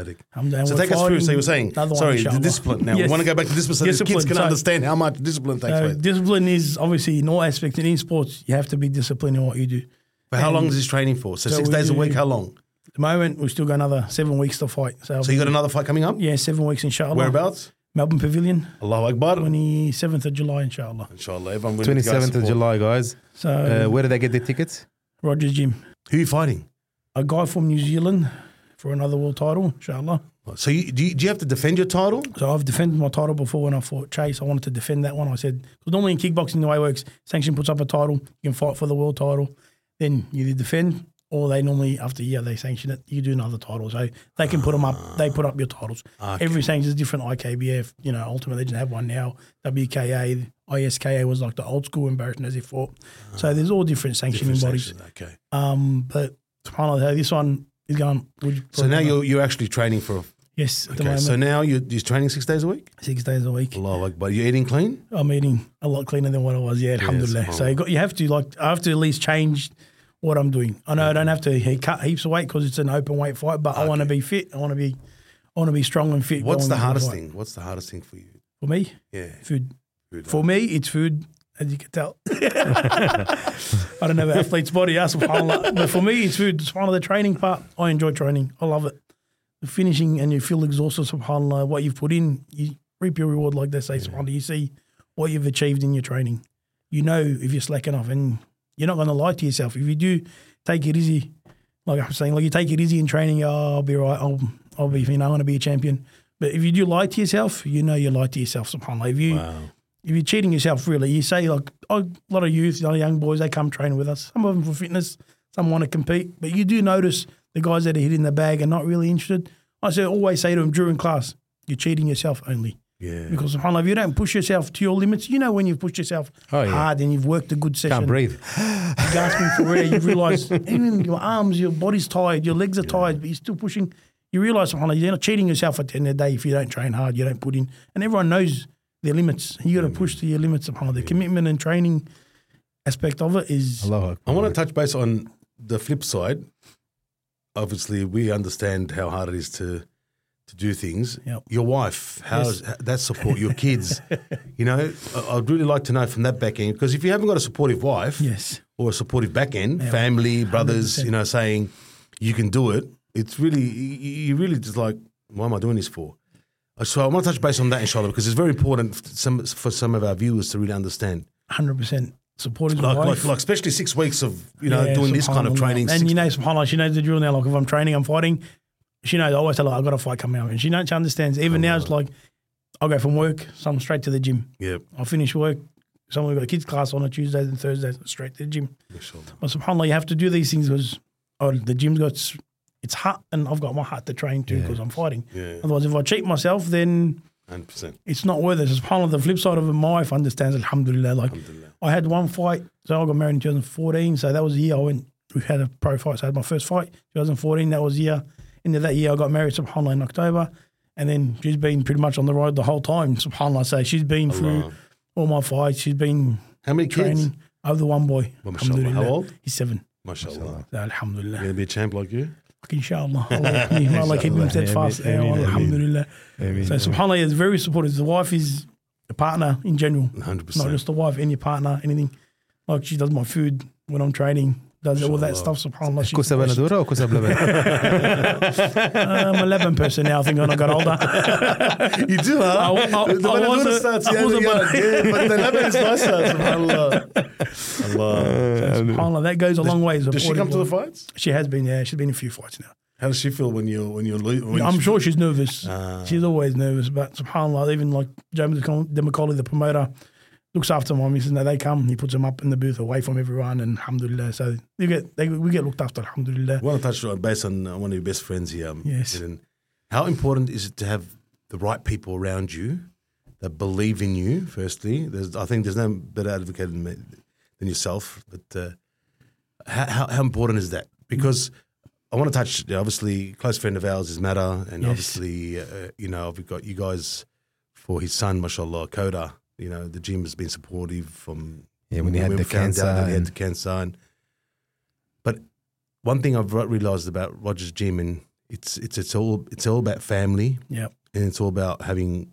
So take us through. So you were saying, sorry, the discipline. Now, Yes. we want to go back to discipline so the kids can understand how much discipline takes place. Discipline is obviously in all aspects. And in sports, you have to be disciplined in what you do. But how long is this training for? So 6 we days a do- week, how long? At the moment, we've still got another 7 weeks to fight. So So you got another fight coming up? yeah, 7 weeks, inshallah. Whereabouts? Melbourne Pavilion, Allahu Akbar. 27th of July, inshallah. Inshallah, everyone will 27th of July, guys. So Where do they get their tickets? Rogers Gym. Who are you fighting? A guy from New Zealand for another world title, inshallah. So do you have to defend your title? So I've defended my title before when I fought Chase. I wanted to defend that one. I said, because normally in kickboxing the way it works, sanction puts up a title, you can fight for the world title, then you either defend or they normally, after a year, they sanction it, you do another title. So they can put them up, they put up your titles. Okay. Every sanction is different. IKBF, Ultimate Legend have one now. WKA, ISKA was like the old school embarrassment as he fought. So there's all different sanctioning bodies. Sections, okay. But subhanAllah, this one is going. So now you're actually training for. Yes, at the Okay. moment. So now you're training 6 days a week. 6 days a week. Allahu Akbar. You're eating clean. I'm eating a lot cleaner than what I was. Yeah, alhamdulillah. subhanAllah. So you have to I have to at least change what I'm doing. I know I don't have to cut heaps of weight because it's an open weight fight, but I want to be fit. I want to be strong and fit. What's going the into hardest fight. thing? What's the hardest thing for you? For me? Yeah. Food. Food, For me, it's food, as you can tell. I don't have an athlete's body, subhanAllah. But for me, it's food. It's one of the training part. I enjoy training. I love it. The finishing and you feel exhausted, subhanAllah. What you've put in, you reap your reward, like they say, subhanAllah. You see what you've achieved in your training. You know if you're slacking off, and you're not going to lie to yourself. If you do take it easy, like I'm saying, like you take it easy in training, I'll be right. I'll be, I want to be a champion. But if you do lie to yourself, you know you lie to yourself, subhanAllah. If you're cheating yourself, really, you say, like, a lot of youth, young boys, they come train with us. Some of them for fitness, some want to compete. But you do notice the guys that are hitting the bag are not really interested. Always say to them during class, you're cheating yourself only. Yeah. Because, subhanAllah, if you don't push yourself to your limits, you know when you've pushed yourself hard and you've worked a good session. Can't breathe. You're gasping for air. You realise even your arms, your body's tired, your legs are tired, but you're still pushing. You realise, subhanAllah, you're not cheating yourself at the end of the day if you don't train hard, you don't put in. And everyone knows their limits. You got to push to your limits, subhanAllah. The commitment and training aspect of it is. Allahu Akbar. I want to touch base on the flip side. Obviously, we understand how hard it is to do things. Yep. Your wife, how's that support? Your kids, I'd really like to know from that back end, because if you haven't got a supportive wife Yes. or a supportive back end, family, brothers, 100%. saying you can do it, it's really, you really just like, why am I doing this for? So I want to touch base on that, inshallah, because it's very important for some of our viewers to really understand. 100%. Support his Like wife. especially 6 weeks of, Yeah, doing this kind of subhanAllah. training. And subhanAllah, she knows the drill now. Like if I'm training, I'm fighting, she knows I always tell her, I've got a fight coming up. And she understands. Even now, it's like, I'll go from work, so I'm straight to the gym. Yeah. I'll finish work. We've got a kids class on a Tuesdays and Thursdays, straight to the gym. Inshallah. But subhanAllah, you have to do these things because the gym's got, it's hot and I've got my heart to train too because I'm fighting. Yeah. Otherwise, if I cheat myself, then 100%. it's not worth it. So subhanAllah, the flip side of it, my wife understands, alhamdulillah. Like, I had one fight, so I got married in 2014, so that was the year I went we had a pro fight. So I had my first fight, 2014. That was the year. End of that year, I got married, subhanAllah, in October. And then she's been pretty much on the road the whole time, subhanAllah. So she's been through all my fights. She's been How many training. kids? I have the one boy. Well, mashallah. How old? He's 7. MashaAllah. So, alhamdulillah. You going to be a champ like you? Inshallah. Allah keep him steadfast. Alhamdulillah. So subhanAllah is very supportive. The wife is a partner in general. 100%. Not just the wife, any partner, anything. Like she does my food when I'm training, does all that stuff, subhanAllah. كوسة بندورة أو كوسة بلبن؟ I'm a Lebanon person now, I think, when I got older. You do, huh? The Banadura starts young, but the Lebanon is nicer, subhanAllah. Allah. SubhanAllah, that goes a long way. Does she come to the fights? She has been, yeah. She's been in a few fights now. How does she feel when you're I'm sure she's nervous. She's always nervous, but subhanAllah, even like James Demacaulay, the promoter, looks after my missus. Now they come, he puts them up in the booth away from everyone, and alhamdulillah. So we get looked after, alhamdulillah. I want to touch on, based on one of your best friends here. Yes. Eden, how important is it to have the right people around you that believe in you, firstly? I think there's no better advocate than yourself. But how important is that? Because I want to touch, obviously, close friend of ours is Mata, and obviously, we've got you guys for his son, mashallah, Koda. The gym has been supportive from when he had the cancer. But one thing I've realised about Roger's gym, and it's all about family. Yep. And it's all about having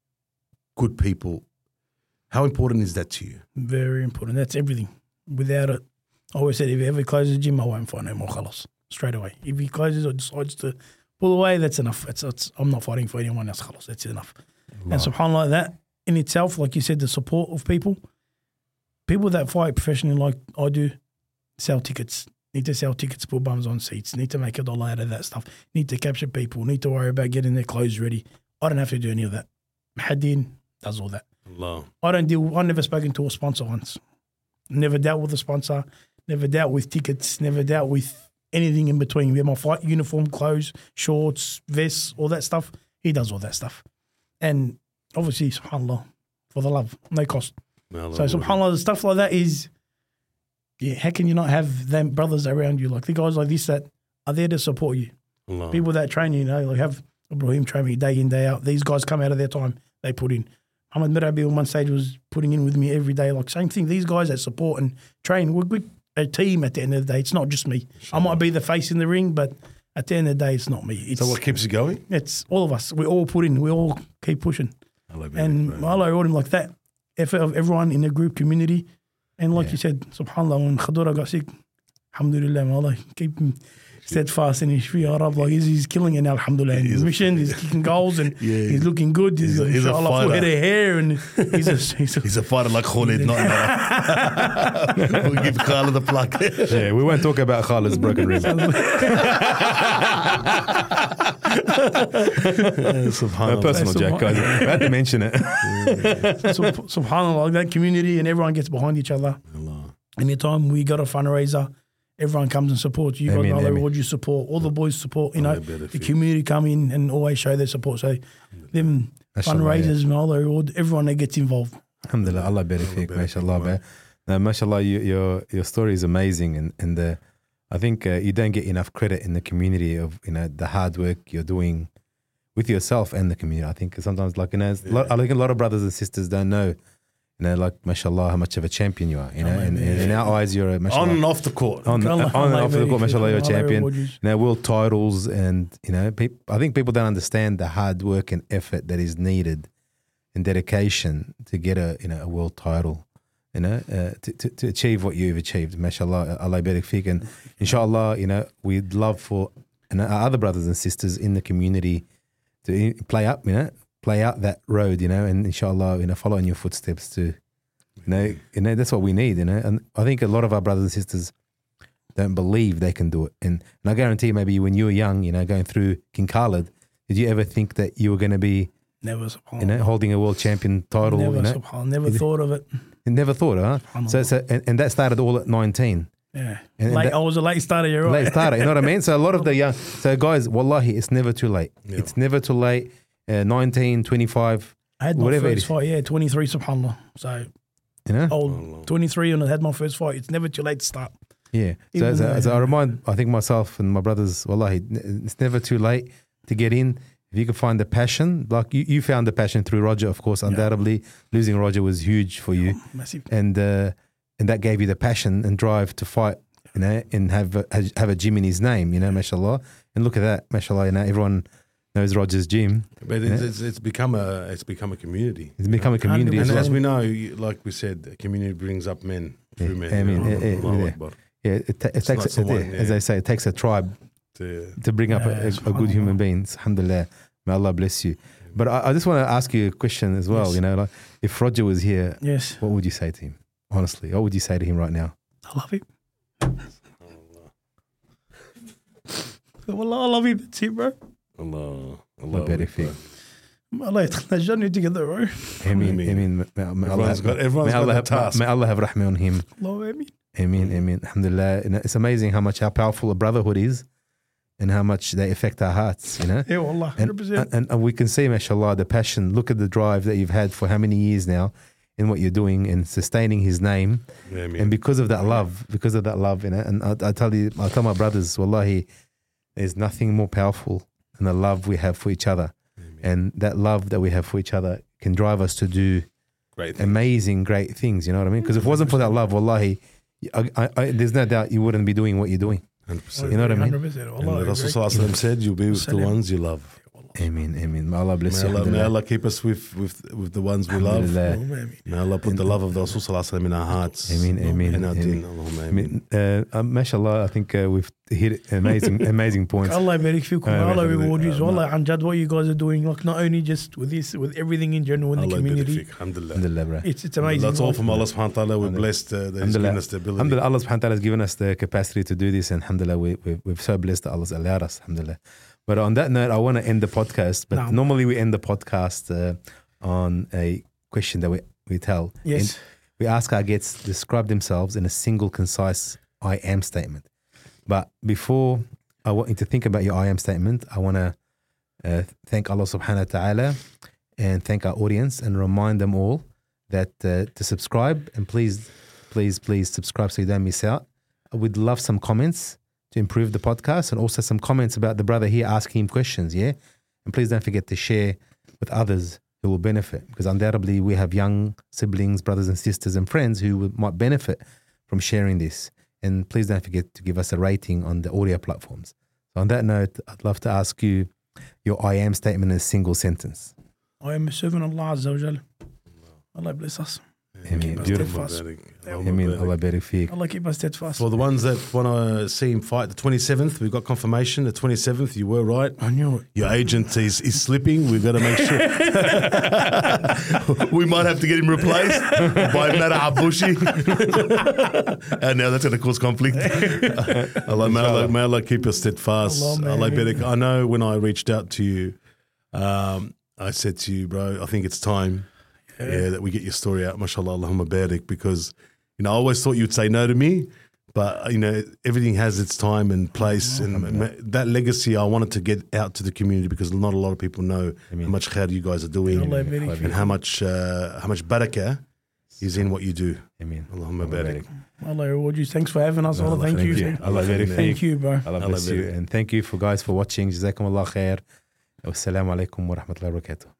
good people. How important is that to you? Very important. That's everything. Without it, I always said, if he ever closes the gym, I won't fight no more khalas. Straight away. If he closes or decides to pull away, that's enough. I'm not fighting for anyone else khalas. That's enough. Allah. And subhanAllah, that in itself, like you said, the support of people that fight professionally like I do, sell tickets, need to sell tickets, put bums on seats, need to make $1 out of that stuff, need to capture people, need to worry about getting their clothes ready. I don't have to do any of that. Hadin does all that. Allah. I've never spoken to a sponsor once. Never dealt with a sponsor, never dealt with tickets, never dealt with anything in between. We have my fight uniform, clothes, shorts, vests, all that stuff. He does all that stuff. And obviously, subhanAllah, for the love, no cost. So subhanAllah, the stuff like that is, how can you not have them brothers around you? Like the guys like this that are there to support you. Allah. People that train you, like have Ibrahim train me day in, day out. These guys come out of their time, they put in. Ahmed Mirabi on one stage was putting in with me every day. Like same thing, these guys that support and train, we're a team at the end of the day. It's not just me. Sure. I might be the face in the ring, but at the end of the day, it's not me. It's, so what keeps you going? It's all of us. We all put in. We all keep pushing. And Allah reward him like that. Effort of everyone in the group community. And like you said, subhanAllah, when Khadura got sick, alhamdulillah, Allah, keep him steadfast in his fear. Like he's killing it now, alhamdulillah. In his mission, he's kicking goals and he's looking good. He's a full head of hair and he's a fighter like Khalid, not we'll give Khalid the plug. Yeah, we won't talk about Khalid's broken rib. Subhanallah. Personal, Jack, guys. I had to mention it. Subhanallah, like that community and everyone gets behind each other. Allah. Anytime we got a fundraiser, everyone comes and supports you. You guys, what you support, all the boys support. The community come in and always show their support. So them fundraisers and all the everyone that gets involved. Alhamdulillah, Allah barik fik, mashallah. Mashallah, your story is amazing, and I think you don't get enough credit in the community of the hard work you're doing with yourself and the community. I think sometimes I think a lot of brothers and sisters don't know. Like, mashallah, how much of a champion you are. In our eyes, you're a, mashallah. On and off the court. On and off the court, mashallah, you're a champion. World titles, and, I think people don't understand the hard work and effort that is needed and dedication to get a world title, to achieve what you've achieved. Mashallah, Allah barik fik. And inshallah, we'd love for our other brothers and sisters in the community to play out that road, and inshallah, follow in your footsteps to, that's what we need, and I think a lot of our brothers and sisters don't believe they can do it. And I guarantee maybe when you were young, going through King Khalid, did you ever think that you were going to be holding a world champion title? Never thought of it. Never thought, huh? So and that started all at 19. Yeah. I was a late starter, you're right. Late starter, you know what I mean? So a lot of the young, guys, wallahi, it's never too late. Yeah. It's never too late. 19, 25, I had my first fight, 23, subhanAllah. So, 23 and I had my first fight. It's never too late to start. Yeah. So I remind, I think myself and my brothers, wallahi, it's never too late to get in. If you can find the passion, like you found the passion through Roger, of course, undoubtedly. Losing Roger was huge for you. Massive. And that gave you the passion and drive to fight, you know, and have a gym in his name, you know, mashallah. And look at that, mashallah, you know, everyone knows Roger's gym. But it's become a community. It's become a community And as well. as we know, like we said, a community brings up men. True men. I mean, Allahu Akbar. it takes, not someone, as they say, it takes a tribe to bring up a good human being. Alhamdulillah. May Allah bless you. But I just want to ask you a question as well. Yes. You know, like if Roger was here, Yes. what would you say to him? Honestly, what would you say to him right now? I love him. Wallah, I love him. That's it, bro. Allah barik fik. Allah يدخلنا الجنة together, bro. Ameen. May Everyone's got a task. May Allah have rahmah on him. Allah, amen. Ameen. Alhamdulillah. You know, it's amazing how powerful a brotherhood is and how much they affect our hearts, you know? Yeah, wallah, 100%. And we can see, mashallah, the passion. Look at the drive that you've had for how many years now in what you're doing and sustaining his name. And because of that love, you know, and I tell my brothers, wallahi, there's nothing more powerful than the love we have for each other. And that love that we have for each other can drive us to do amazing, great things, you know what I mean? Because if it wasn't for that love, wallahi, there's no doubt you wouldn't be doing what you're doing. 100%. You know what I mean? 100%. And Wallah, the Rasul Sallallahu Alaihi Wasallam said, you'll be with the ones you love. Ameen. May Allah bless you. May Allah keep us with the ones we love. Alhamdulillah. May Allah put the love of the Rasul Sallallahu Alaihi Wasallam in our hearts. Ameen. And our deen. Allahumma ameen. Mashallah, I think we've hit amazing points. Allah barik fikum. Allah reward you. Wallah, Anjad, what you guys are doing, like not only just with this, with everything in general in the Allah community. barik fik. Alhamdulillah. Alhamdulillah, bro. It's amazing. That's all from Allah subhanahu wa ta'ala. We're blessed that He's given us the ability. Alhamdulillah, Allah subhanahu wa ta'ala has given us the capacity to do this, and alhamdulillah, we're so blessed that Allah's allowed us, alhamdulillah. But on that note, I want to end the podcast. But normally we end the podcast on a question that we tell. Yes. And we ask our guests to describe themselves in a single, concise I am statement. But before I want you to think about your I am statement, I want to thank Allah subhanahu wa ta'ala and thank our audience and remind them all that to subscribe, and please subscribe so you don't miss out. We'd love some comments to improve the podcast, and also some comments about the brother here asking him questions, yeah? And please don't forget to share with others who will benefit, because undoubtedly we have young siblings, brothers and sisters and friends who might benefit from sharing this. And please don't forget to give us a rating on the audio platforms. So on that note, I'd love to ask you your I am statement in a single sentence. I am a servant of Allah Azza wa Jal. Allah bless us. Ameen. Beautiful. Ameen. Allah barik feek. Allah keep us steadfast. For the ones that want to see him fight, the 27th, we've got confirmation. The 27th, you were right. I knew it. Your agent is slipping. We've got to make sure. We might have to get him replaced by Mara Abushi. And now that's going to cause conflict. May Allah keep us steadfast. Allah barik. I know when I reached out to you, I said to you, bro, I think it's time. Yeah, that we get your story out, mashallah, Allahumma barik, because, you know, I always thought you'd say no to me, but, you know, everything has its time and place, and that legacy I wanted to get out to the community, because not a lot of people know how much khair you guys are doing and how much barakah is in what you do. Ameen. Allahumma barik. Allah reward you. Thanks for having us. Allah, thank you. Allah barik feek. Thank you, bro. Allah bless you. And thank you for guys for watching. Jazakum Allah khair. Wassalamu alaikum wa rahmatullahi wa barakatuh.